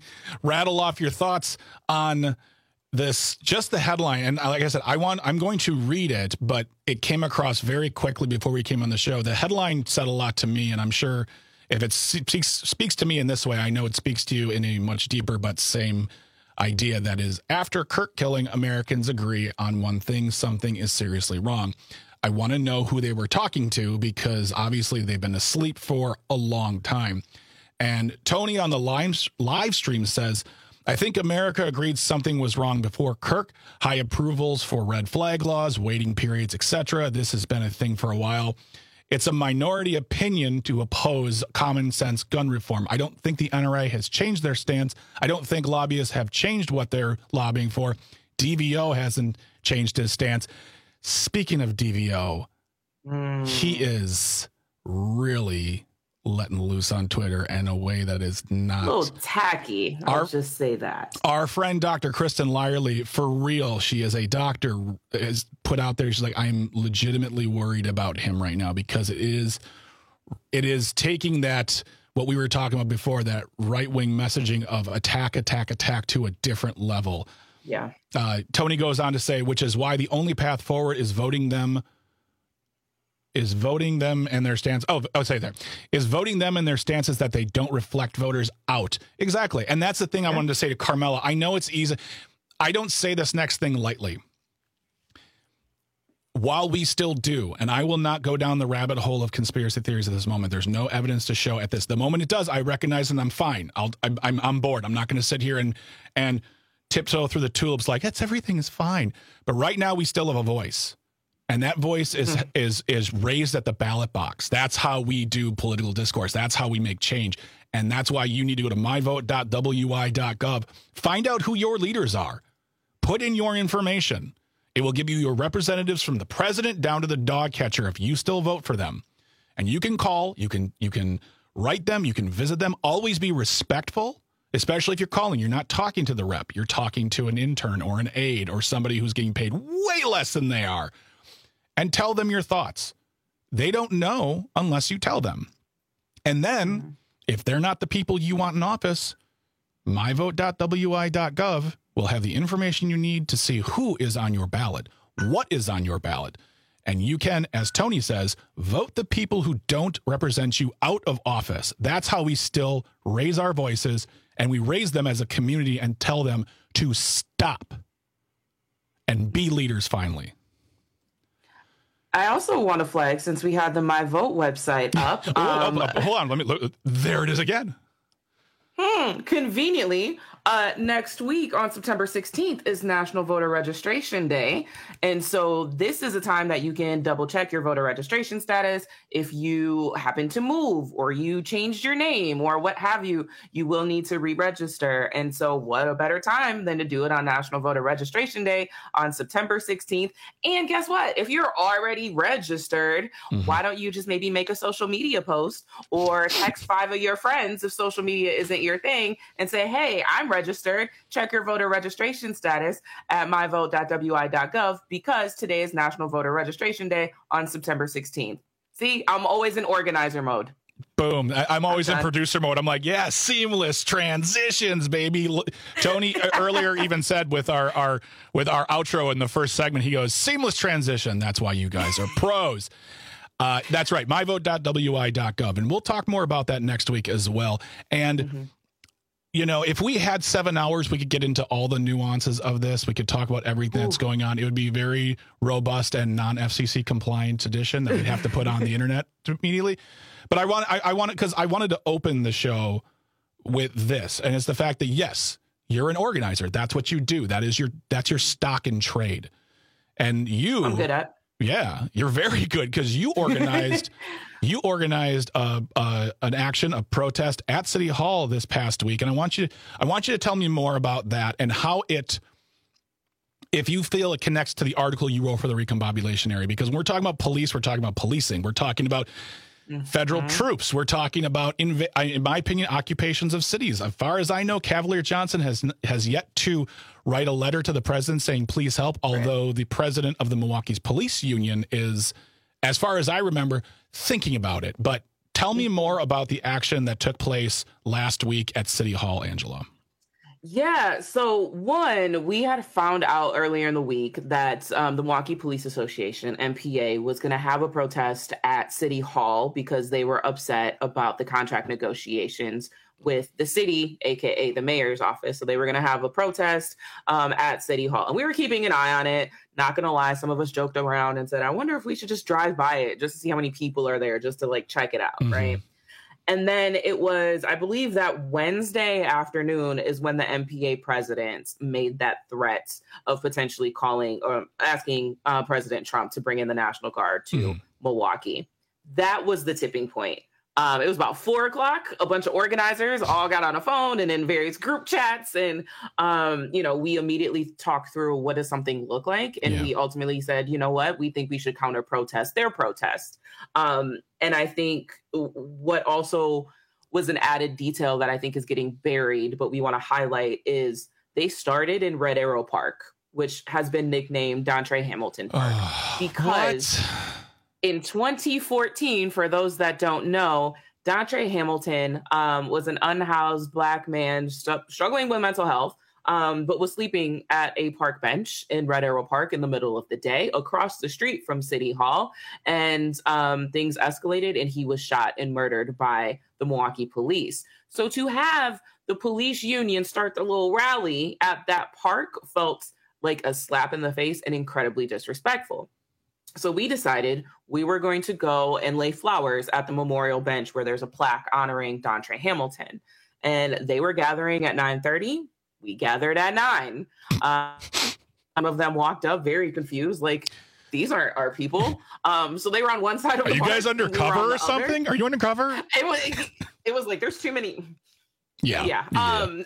rattle off your thoughts on this, just the headline. And like I said, I want I'm going to read it, but it came across very quickly before we came on the show. The headline said a lot to me, and I'm sure if it speaks, speaks to me in this way, I know it speaks to you in a much deeper but same idea. That is, after Kirk killing, Americans agree on one thing: something is seriously wrong. I want to know who they were talking to, because obviously they've been asleep for a long time. And Tony on the live, live stream says, I think America agreed something was wrong before Kirk. High approvals for red flag laws, waiting periods, et cetera. This has been a thing for a while. It's a minority opinion to oppose common sense gun reform. I don't think the N R A has changed their stance. I don't think lobbyists have changed what they're lobbying for. D V O hasn't changed his stance. Speaking of D V O, mm. he is really letting loose on Twitter in a way that is not... a little tacky. I'll our, just say that. Our friend, Doctor Kristen Lyerly, for real, she is a doctor, has put out there, she's like, I'm legitimately worried about him right now, because it is, it is taking that, what we were talking about before, that right-wing messaging of attack, attack, attack to a different level. Yeah. Uh, Tony goes on to say, which is why the only path forward is voting them, is voting them and their stance. Oh, I'll say there is voting them and their stances that they don't reflect voters out. Exactly. And that's the thing I wanted to say to Carmela. I know it's easy. I don't say this next thing lightly. While we still do, and I will not go down the rabbit hole of conspiracy theories at this moment. There's no evidence to show at this. The moment it does, I recognize and I'm fine. I'll, I'm, I'm on board. I'm not going to sit here and, and tiptoe through the tulips like that's everything is fine. But right now we still have a voice. And that voice is mm. is is raised at the ballot box. That's how we do political discourse. That's how we make change. And that's why you need to go to my vote dot w i dot gov. Find out who your leaders are. Put in your information. It will give you your representatives from the president down to the dog catcher if you still vote for them. And you can call, you can you can write them, you can visit them. Always be respectful, especially if you're calling. You're not talking to the rep. You're talking to an intern or an aide or somebody who's getting paid way less than they are. And tell them your thoughts. They don't know unless you tell them. And then, if they're not the people you want in office, my vote dot w i dot gov will have the information you need to see who is on your ballot, what is on your ballot. And you can, as Tony says, vote the people who don't represent you out of office. That's how we still raise our voices, and we raise them as a community and tell them to stop and be leaders finally. I also want to flag, since we had the My Vote website up. Um, oh, oh, hold on, let me look. There it is again. Hmm, conveniently, uh, next week on September sixteenth is National Voter Registration Day. And so this is a time that you can double check your voter registration status. If you happen to move or you changed your name or what have you, you will need to re-register. And so what a better time than to do it on National Voter Registration Day on September sixteenth. And guess what? If you're already registered, mm-hmm. why don't you just maybe make a social media post or text five of your friends if social media isn't your thing and say, hey, I'm registered. registered, check your voter registration status at my vote dot w i dot gov because today is National Voter Registration Day on September sixteenth. See, I'm always in organizer mode. Boom. I, I'm always I'm in producer mode. I'm like, yeah, seamless transitions, baby. L- Tony earlier even said with our, our with our outro in the first segment, he goes, seamless transition. That's why you guys are pros. Uh, that's right. my vote dot w i dot gov. And we'll talk more about that next week as well. And, mm-hmm. you know, if we had seven hours, we could get into all the nuances of this. We could talk about everything Ooh. that's going on. It would be very robust and non-F C C compliant edition that we'd have to put on the internet immediately. But I want, I, I want it because I wanted to open the show with this, and it's the fact that yes, you're an organizer. That's what you do. That is your, that's your stock in trade, and you. I'm good at. Yeah, you're very good because you organized, you organized uh, uh, an action, a protest at City Hall this past week, and I want you, I want you to tell me more about that and how it. If you feel it connects to the article you wrote for the Recombobulation Area, because when we're talking about police, we're talking about policing. We're talking about federal mm-hmm. troops. We're talking about, in, in my opinion, occupations of cities. As far as I know, Cavalier Johnson has has yet to write a letter to the president saying, please help, although right. the president of the Milwaukee's police union is, as far as I remember, thinking about it. But tell me more about the action that took place last week at City Hall, Angela. Yeah. So one, we had found out earlier in the week that um, the Milwaukee Police Association, M P A, was going to have a protest at City Hall because they were upset about the contract negotiations with the city, A K A the mayor's office. So they were going to have a protest um, at City Hall. And we were keeping an eye on it. Not going to lie. Some of us joked around and said, I wonder if we should just drive by it just to see how many people are there, just to like check it out. Mm-hmm. Right. And then it was, I believe that Wednesday afternoon is when the M P A president made that threat of potentially calling or asking uh, President Trump to bring in the National Guard to mm. Milwaukee. That was the tipping point. Um, it was about four o'clock. A bunch of organizers all got on a phone and in various group chats. And, um, you know, we immediately talked through what does something look like. And yeah. we ultimately said, you know what, we think we should counter protest their protest. Um, and I think what also was an added detail that I think is getting buried, but we want to highlight is they started in Red Arrow Park, which has been nicknamed Dontre Hamilton Park uh, because what? in twenty fourteen, for those that don't know, Dontre Hamilton um, was an unhoused Black man st- struggling with mental health, um, but was sleeping at a park bench in Red Arrow Park in the middle of the day across the street from City Hall. And um, things escalated and he was shot and murdered by the Milwaukee police. So to have the police union start the little rally at that park felt like a slap in the face and incredibly disrespectful. So we decided we were going to go and lay flowers at the memorial bench where there's a plaque honoring Dontre Hamilton. And they were gathering at nine thirty. We gathered at nine. Uh, some of them walked up very confused, like, these aren't our people. Um, so they were on one side of the Are you guys undercover we or something? Other. Are you undercover? It was, it was like, there's too many. Yeah. Yeah. yeah. Um,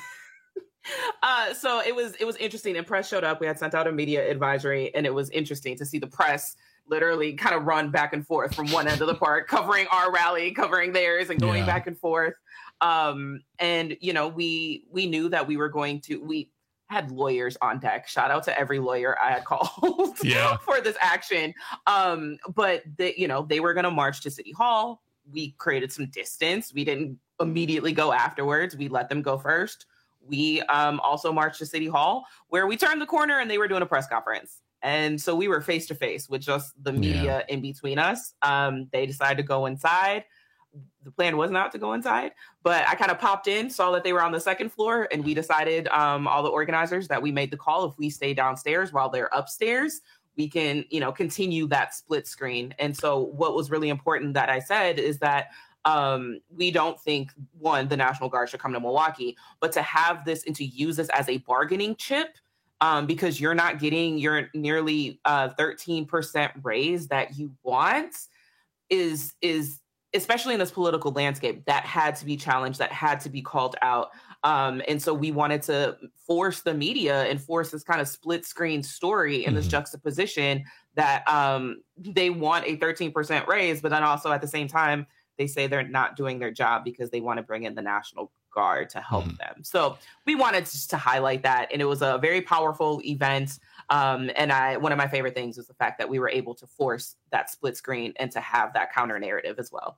uh, so it was it was interesting. And press showed up. We had sent out a media advisory, and it was interesting to see the press literally kind of run back and forth from one end of the park, covering our rally, covering theirs, and going yeah. back and forth. Um, and, you know, we we knew that we were going to, we had lawyers on deck. Shout out to every lawyer I had called yeah. for this action. Um, but, the, you know, they were going to march to City Hall. We created some distance. We didn't immediately go afterwards. We let them go first. We um, also marched to City Hall, where we turned the corner and they were doing a press conference. And so we were face to face with just the media yeah. in between us. Um, they decided to go inside. The plan was not to go inside, but I kind of popped in, saw that they were on the second floor, and we decided, um, all the organizers, that we made the call. If we stay downstairs while they're upstairs, we can, you know, continue that split screen. And so what was really important that I said is that um, we don't think, one, the National Guard should come to Milwaukee, but to have this and to use this as a bargaining chip, um, because you're not getting your nearly uh, thirteen percent raise that you want is, is, especially in this political landscape, that had to be challenged, that had to be called out. Um, and so we wanted to force the media and force this kind of split screen story in mm-hmm. this juxtaposition that um, they want a thirteen percent raise, but then also at the same time, they say they're not doing their job because they want to bring in the National Guard to help mm. them. So we wanted just to highlight that. And it was a very powerful event. Um, and I, one of my favorite things was the fact that we were able to force that split screen and to have that counter narrative as well.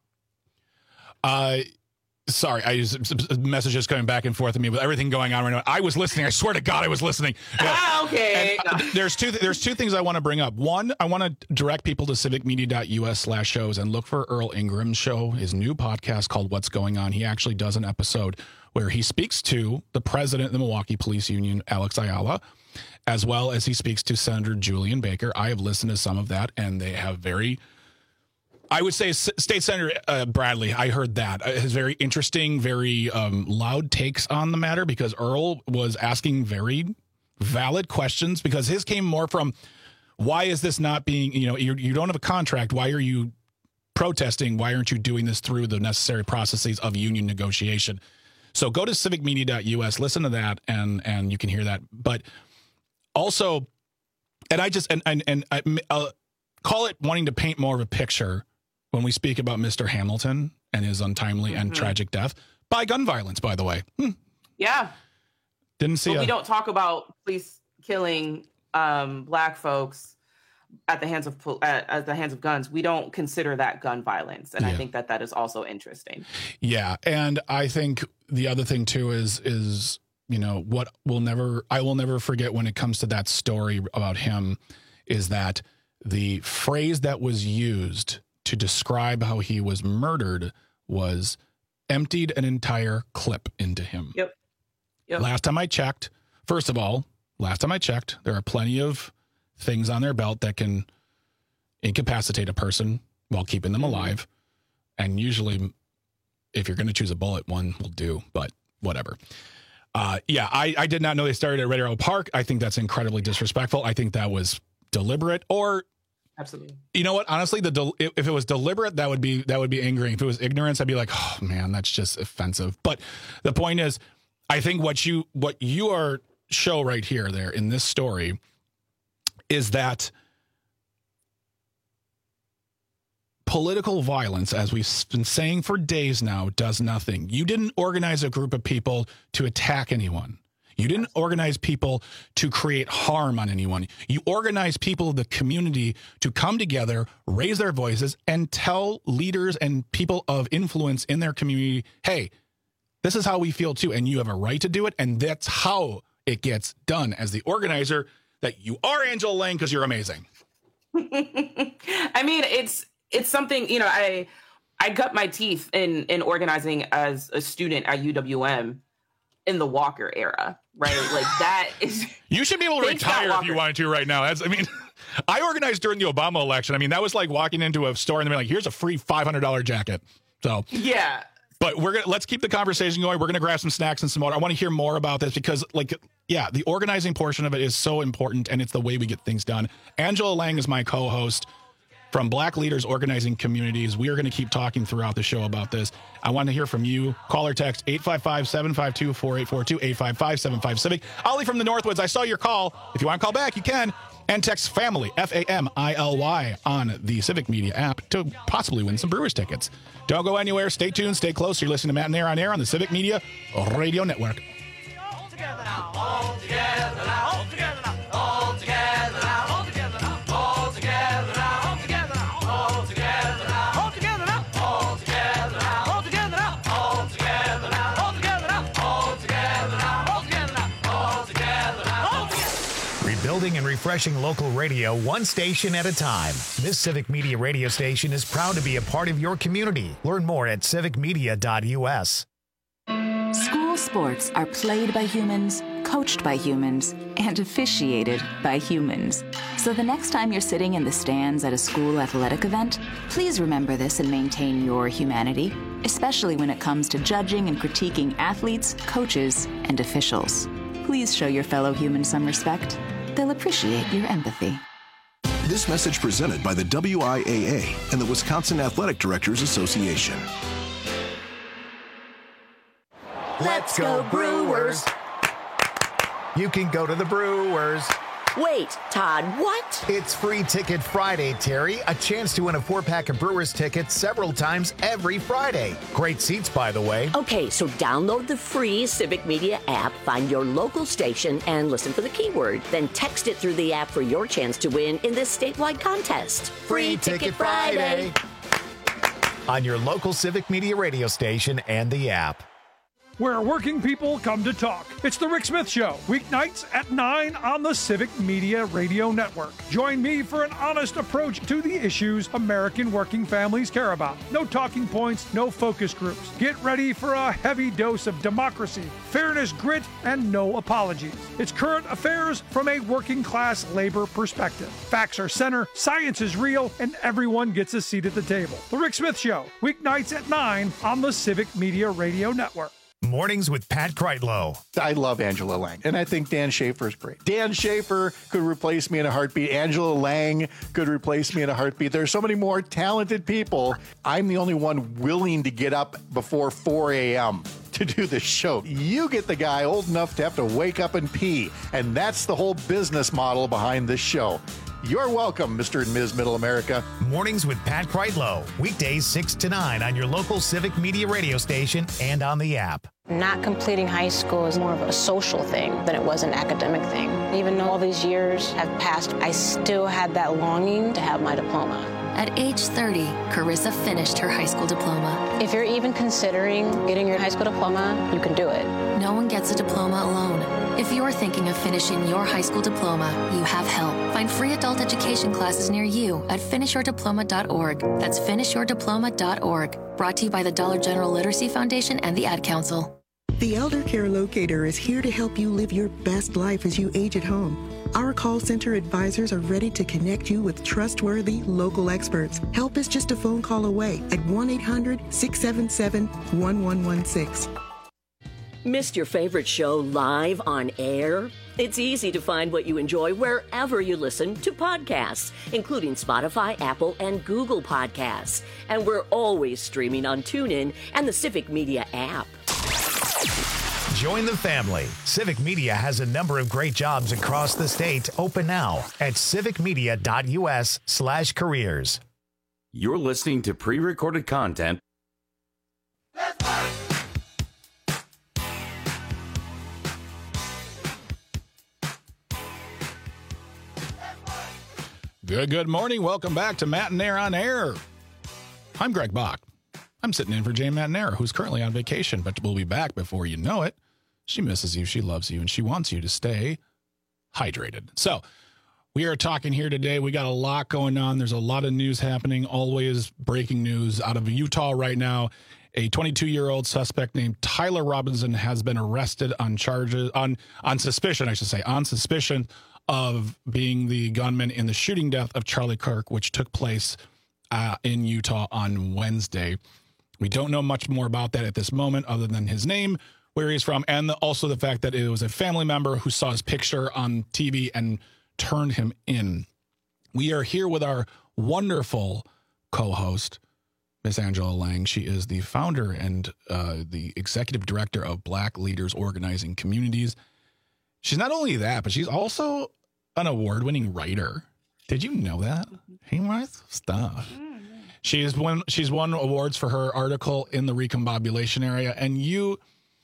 Uh, Sorry, I use messages coming back and forth with me with everything going on right now. I was listening. I swear to God, I was listening. Yeah. Ah, okay. And, uh, there's two. Th- there's two things I want to bring up. One, I want to direct people to civicmedia.us slash shows and look for Earl Ingram's show, his new podcast called What's Going On. He actually does an episode where he speaks to the president of the Milwaukee Police Union, Alex Ayala, as well as he speaks to Senator Julian Baker. I have listened to some of that, and they have very. I would say S- State Senator uh, Bradley, I heard that. Uh, his very interesting, very um, loud takes on the matter because Earl was asking very valid questions because his came more from, why is this not being, you know, you you don't have a contract. Why are you protesting? Why aren't you doing this through the necessary processes of union negotiation? So go to civicmedia.us, listen to that, and and you can hear that. But also, and I just, and, and, and I, uh, call it wanting to paint more of a picture when we speak about Mister Hamilton and his untimely mm-hmm. and tragic death by gun violence, by the way. Hmm. Yeah. Didn't see But a- we don't talk about police killing um, black folks at the hands of pol- at, at the hands of guns. We don't consider that gun violence. And yeah. I think that that is also interesting. Yeah. And I think the other thing too is, is, you know, what will never, I will never forget when it comes to that story about him is that the phrase that was used to describe how he was murdered was emptied an entire clip into him. Yep. Yep. Last time I checked, first of all, last time I checked, there are plenty of things on their belt that can incapacitate a person while keeping them alive. And usually, if you're going to choose a bullet, one will do, but whatever. Uh, yeah, I, I did not know they started at Red Arrow Park. I think that's incredibly disrespectful. I think that was deliberate, or absolutely. You know what? Honestly, the del- if it was deliberate, that would be that would be angering. If it was ignorance, I'd be like, oh man, that's just offensive. But the point is, I think what you what you are show right here, there in this story, is that political violence, as we've been saying for days now, does nothing. You didn't organize a group of people to attack anyone. You didn't organize people to create harm on anyone. You organized people of the community to come together, raise their voices, and tell leaders and people of influence in their community, hey, this is how we feel too, and you have a right to do it, and that's how it gets done as the organizer that you are, Angela Lang, because you're amazing. I mean, it's it's something, you know, I I cut my teeth in in organizing as a student at U W M in the Walker era, right? Like that is... You should be able to retire if you wanted to right now. That's, I mean, I organized during the Obama election. I mean, that was like walking into a store and they're like, here's a free five hundred dollars jacket. So yeah. But we're gonna let's keep the conversation going. We're gonna grab some snacks and some water. I want to hear more about this because, like, yeah, the organizing portion of it is so important, and it's the way we get things done. Angela Lang is my co-host from Black Leaders Organizing Communities. We are going to keep talking throughout the show about this. I want to hear from you. Call or text eight five five, seven five two, four eight four two, eight five five, seven five Civic. Ollie from the Northwoods, I saw your call. If you want to call back, you can. And text FAMILY, F A M I L Y, on the Civic Media app to possibly win some Brewers tickets. Don't go anywhere. Stay tuned. Stay close. You're listening to Matt and Air on Air on the Civic Media Radio Network. All together now, all together now, all together now, all together now, all together now, all together now, all together now, all together now, all together now, all together now, all together now, all together now, all together now, all together now, all together now, all together now, all together. Rebuilding and refreshing local radio one station at a time. This Civic Media radio station is proud to be a part of your community. Learn more at civic media dot U S. School sports are played by humans, coached by humans, and officiated by humans. So the next time you're sitting in the stands at a school athletic event, please remember this and maintain your humanity, especially when it comes to judging and critiquing athletes, coaches, and officials. Please show your fellow humans some respect. They'll appreciate your empathy. This message presented by the W I A A and the Wisconsin Athletic Directors Association. Let's go Brewers. You can go to the Brewers. Wait, Todd, what? It's Free Ticket Friday, Terry. A chance to win a four-pack of Brewers tickets several times every Friday. Great seats, by the way. Okay, so download the free Civic Media app, find your local station, and listen for the keyword. Then text it through the app for your chance to win in this statewide contest. Free, Free Ticket, Ticket Friday. Friday. On your local Civic Media radio station and the app. Where working people come to talk. It's the Rick Smith Show, weeknights at nine on the Civic Media Radio Network. Join me for an honest approach to the issues American working families care about. No talking points, no focus groups. Get ready for a heavy dose of democracy, fairness, grit, and no apologies. It's current affairs from a working class labor perspective. Facts are center, science is real, and everyone gets a seat at the table. The Rick Smith Show, weeknights at nine on the Civic Media Radio Network. Mornings with Pat Kreitlow. I love Angela Lang, and I think Dan Schaefer is great. Dan Schaefer could replace me in a heartbeat. Angela Lang could replace me in a heartbeat. There's so many more talented people. I'm the only one willing to get up before four a.m. to do this show. You get the guy old enough to have to wake up and pee, and that's the whole business model behind this show. You're welcome, Mister and Miz Middle America. Mornings with Pat Kreitlow. Weekdays six to nine on your local Civic Media radio station and on the app. Not completing high school is more of a social thing than it was an academic thing. Even though all these years have passed, I still had that longing to have my diploma. At age thirty, Carissa finished her high school diploma. If you're even considering getting your high school diploma, you can do it. No one gets a diploma alone. If you're thinking of finishing your high school diploma, you have help. Find free adult education classes near you at finish your diploma dot org. That's finish your diploma dot org. Brought to you by the Dollar General Literacy Foundation and the Ad Council. The Elder Care Locator is here to help you live your best life as you age at home. Our call center advisors are ready to connect you with trustworthy local experts. Help is just a phone call away at one eight hundred, six seven seven, one one one six. Missed your favorite show live on air? It's easy to find what you enjoy wherever you listen to podcasts, including Spotify, Apple, and Google Podcasts. And we're always streaming on TuneIn and the Civic Media app. Join the family. Civic Media has a number of great jobs across the state open now at civicmedia.us slash careers. You're listening to pre-recorded content. Good, good morning. Welcome back to Matt and Nair on Air. I'm Greg Bach. I'm sitting in for Jane Matt and Nair, who's currently on vacation, but will be back before you know it. She misses you, she loves you, and she wants you to stay hydrated. So we are talking here today. We got a lot going on. There's a lot of news happening, always breaking news out of Utah right now. A twenty-two-year-old suspect named Tyler Robinson has been arrested on charges, on, on suspicion, I should say, on suspicion of being the gunman in the shooting death of Charlie Kirk, which took place uh, in Utah on Wednesday. We don't know much more about that at this moment other than his name, where he's from, and the, also the fact that it was a family member who saw his picture on T V and turned him in. We are here with our wonderful co-host, Miss Angela Lang. She is the founder and uh, the executive director of Black Leaders Organizing Communities. She's not only that, but she's also an award-winning writer. Did you know that? He writes stuff. She's won, she's won awards for her article in the recombobulation area, and you...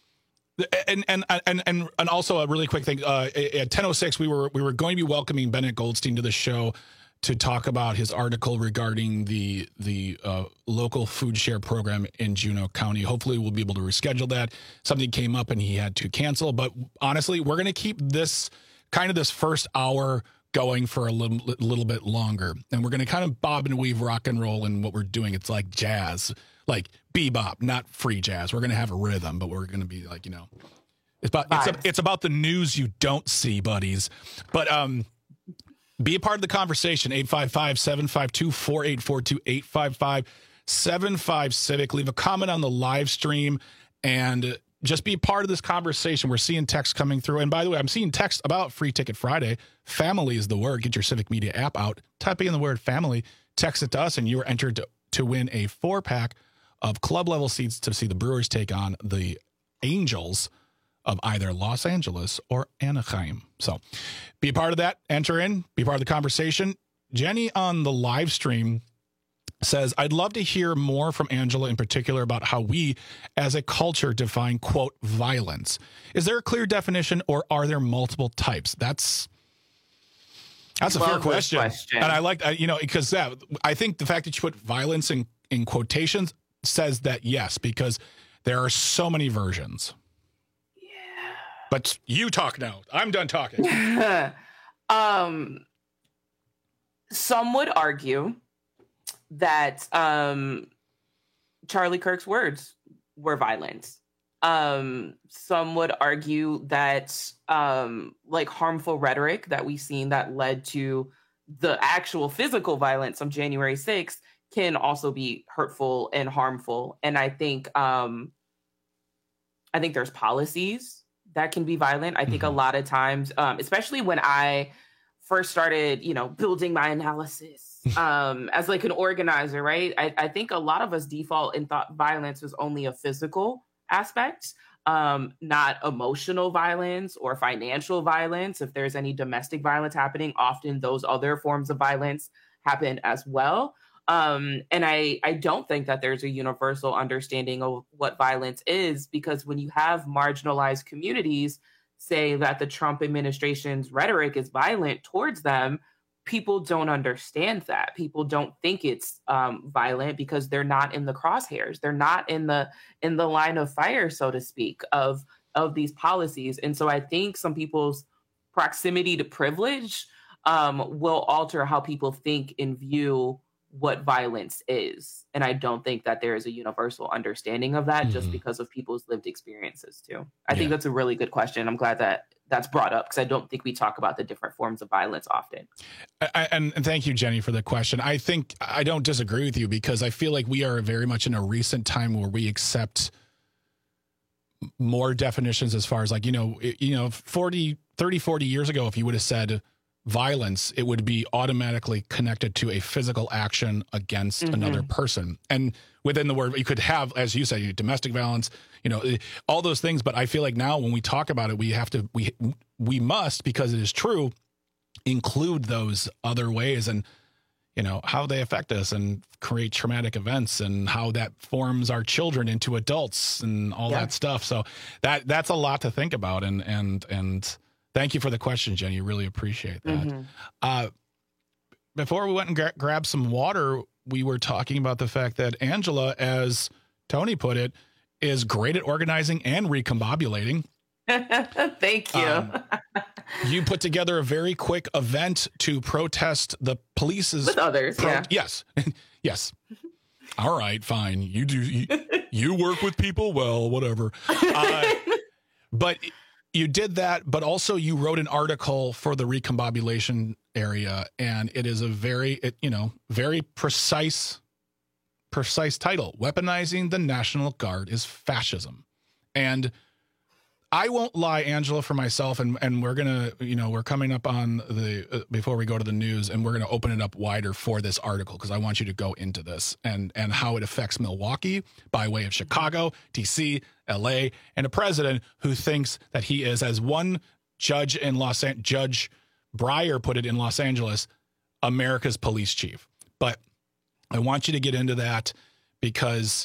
And and and and and also a really quick thing. Uh, at ten oh six, we were we were going to be welcoming Bennett Goldstein to the show to talk about his article regarding the the uh, local food share program in Juneau County. Hopefully, we'll be able to reschedule that. Something came up and he had to cancel. But honestly, we're going to keep this kind of this first hour going for a little little bit longer, and we're going to kind of bob and weave rock and roll in what we're doing. It's like jazz. Like bebop, not free jazz. We're going to have a rhythm, but we're going to be like, you know, it's about it's, a, it's about the news you don't see, buddies. But um, be a part of the conversation. eight five five, seven five two, four eight four two, eight five five, seven five Civic. Leave a comment on the live stream and just be part of this conversation. We're seeing text coming through. And by the way, I'm seeing text about Free Ticket Friday. Family is the word. Get your Civic Media app out. Type in the word family. Text it to us, and you are entered to, to win a four-pack of club level seats to see the Brewers take on the Angels of either Los Angeles or Anaheim. So be a part of that. Enter in, be part of the conversation. Jenny on the live stream says, I'd love to hear more from Angela in particular about how we as a culture define, quote, violence. Is there a clear definition or are there multiple types? That's that's a fair question. question. And I like, you know, because yeah, I think the fact that you put violence in, in quotations says that, yes, because there are so many versions. Yeah. But you talk now. I'm done talking. um, some would argue that um, Charlie Kirk's words were violent. Um, some would argue that um, like harmful rhetoric that we've seen that led to the actual physical violence on January sixth can also be hurtful and harmful. And I think um, I think there's policies that can be violent. I think mm-hmm. a lot of times, um, especially when I first started, you know, building my analysis um, as like an organizer, right? I, I think a lot of us default and thought violence was only a physical aspect, um, not emotional violence or financial violence. If there's any domestic violence happening, often those other forms of violence happen as well. Um, and I, I don't think that there's a universal understanding of what violence is, because when you have marginalized communities say that the Trump administration's rhetoric is violent towards them, people don't understand that. People don't think it's um, violent because they're not in the crosshairs. They're not in the in the line of fire, so to speak, of of these policies. And so I think some people's proximity to privilege um, will alter how people think and view what violence is. And I don't think that there is a universal understanding of that mm-hmm. just because of people's lived experiences too. I yeah. think that's a really good question. I'm glad that that's brought up because I don't think we talk about the different forms of violence often. I, and, and thank you, Jenny, for the question. I think I don't disagree with you because I feel like we are very much in a recent time where we accept more definitions as far as like, you know, you know, forty, thirty, forty years ago, if you would have said violence, it would be automatically connected to a physical action against mm-hmm. another person. And within the word, you could have, as you say, domestic violence, you know, all those things. But I feel like now when we talk about it, we have to, we, we must, because it is true, include those other ways and, you know, how they affect us and create traumatic events and how that forms our children into adults and all yeah. that stuff. So that, that's a lot to think about. And, and, and, thank you for the question, Jenny. Really appreciate that. Mm-hmm. Uh, before we went and gra- grabbed some water, we were talking about the fact that Angela, as Tony put it, is great at organizing and recombobulating. Thank you. Um, you put together a very quick event to protest the police's... With others, pro- yeah. Yes. Yes. All right, fine. You do. You, you work with people? Well, whatever. Uh, but... You did that, but also you wrote an article for the recombobulation area, and it is a very, it, you know, very precise, precise title. Weaponizing the National Guard is fascism. And I won't lie, Angela, for myself, and, and we're going to, you know, we're coming up on the, uh, before we go to the news, and we're going to open it up wider for this article, because I want you to go into this and, and how it affects Milwaukee by way of Chicago, D C, L A, and a president who thinks that he is, as one judge in Los Angeles, Judge Breyer put it in Los Angeles, America's police chief. But I want you to get into that because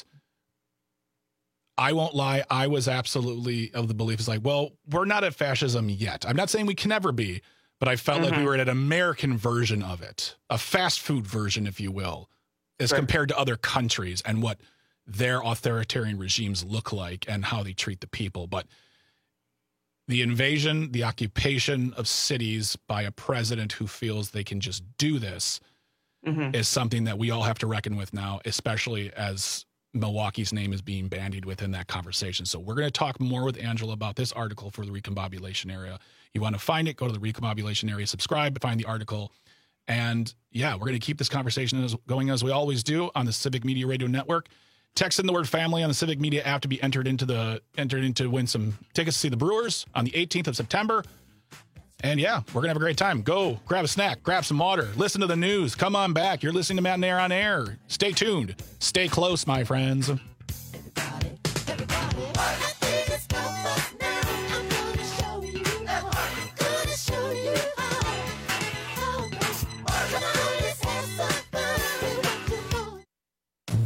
I won't lie, I was absolutely of the belief, it's like, well, we're not at fascism yet. I'm not saying we can never be, but I felt mm-hmm. like we were at an American version of it, a fast food version, if you will, as right. compared to other countries and what their authoritarian regimes look like and how they treat the people. But the invasion, the occupation of cities by a president who feels they can just do this mm-hmm. is something that we all have to reckon with now, especially as Milwaukee's name is being bandied within that conversation. So we're going to talk more with Angela about this article for the recombobulation area. You want to find it, go to the recombobulation area, subscribe, find the article. And yeah, we're going to keep this conversation as, going as we always do on the Civic Media Radio Network. Text in the word family on the Civic Media app to be entered into the entered into win some tickets to see the Brewers on the eighteenth of September. And yeah, we're going to have a great time. Go grab a snack, grab some water, listen to the news. Come on back. You're listening to Matt and Air on Air. Stay tuned. Stay close, my friends. Everybody, everybody.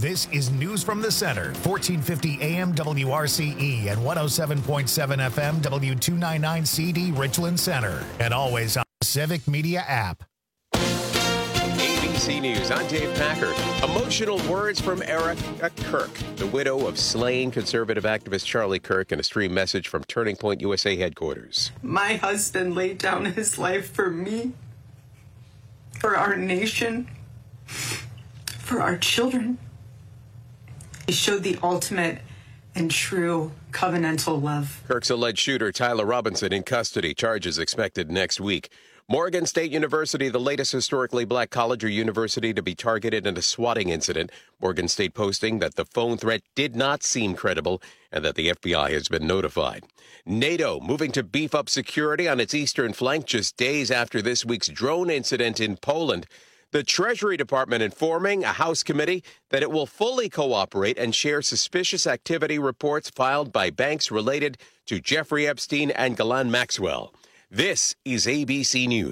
This is News from the Center, fourteen fifty A M W R C E and one oh seven point seven F M W two ninety-nine C D Richland Center. And always on the Civic Media app. A B C News, I'm Dave Packard. Emotional words from Erica Kirk, the widow of slain conservative activist Charlie Kirk, in a stream message from Turning Point U S A headquarters. My husband laid down his life for me, for our nation, for our children. He showed the ultimate and true covenantal love. Kirk's alleged shooter, Tyler Robinson, in custody. Charges expected next week. Morgan State University, the latest historically black college or university to be targeted in a swatting incident. Morgan State posting that the phone threat did not seem credible and that the F B I has been notified. NATO moving to beef up security on its eastern flank just days after this week's drone incident in Poland. The Treasury Department informing a House committee that it will fully cooperate and share suspicious activity reports filed by banks related to Jeffrey Epstein and Ghislaine Maxwell. This is A B C News.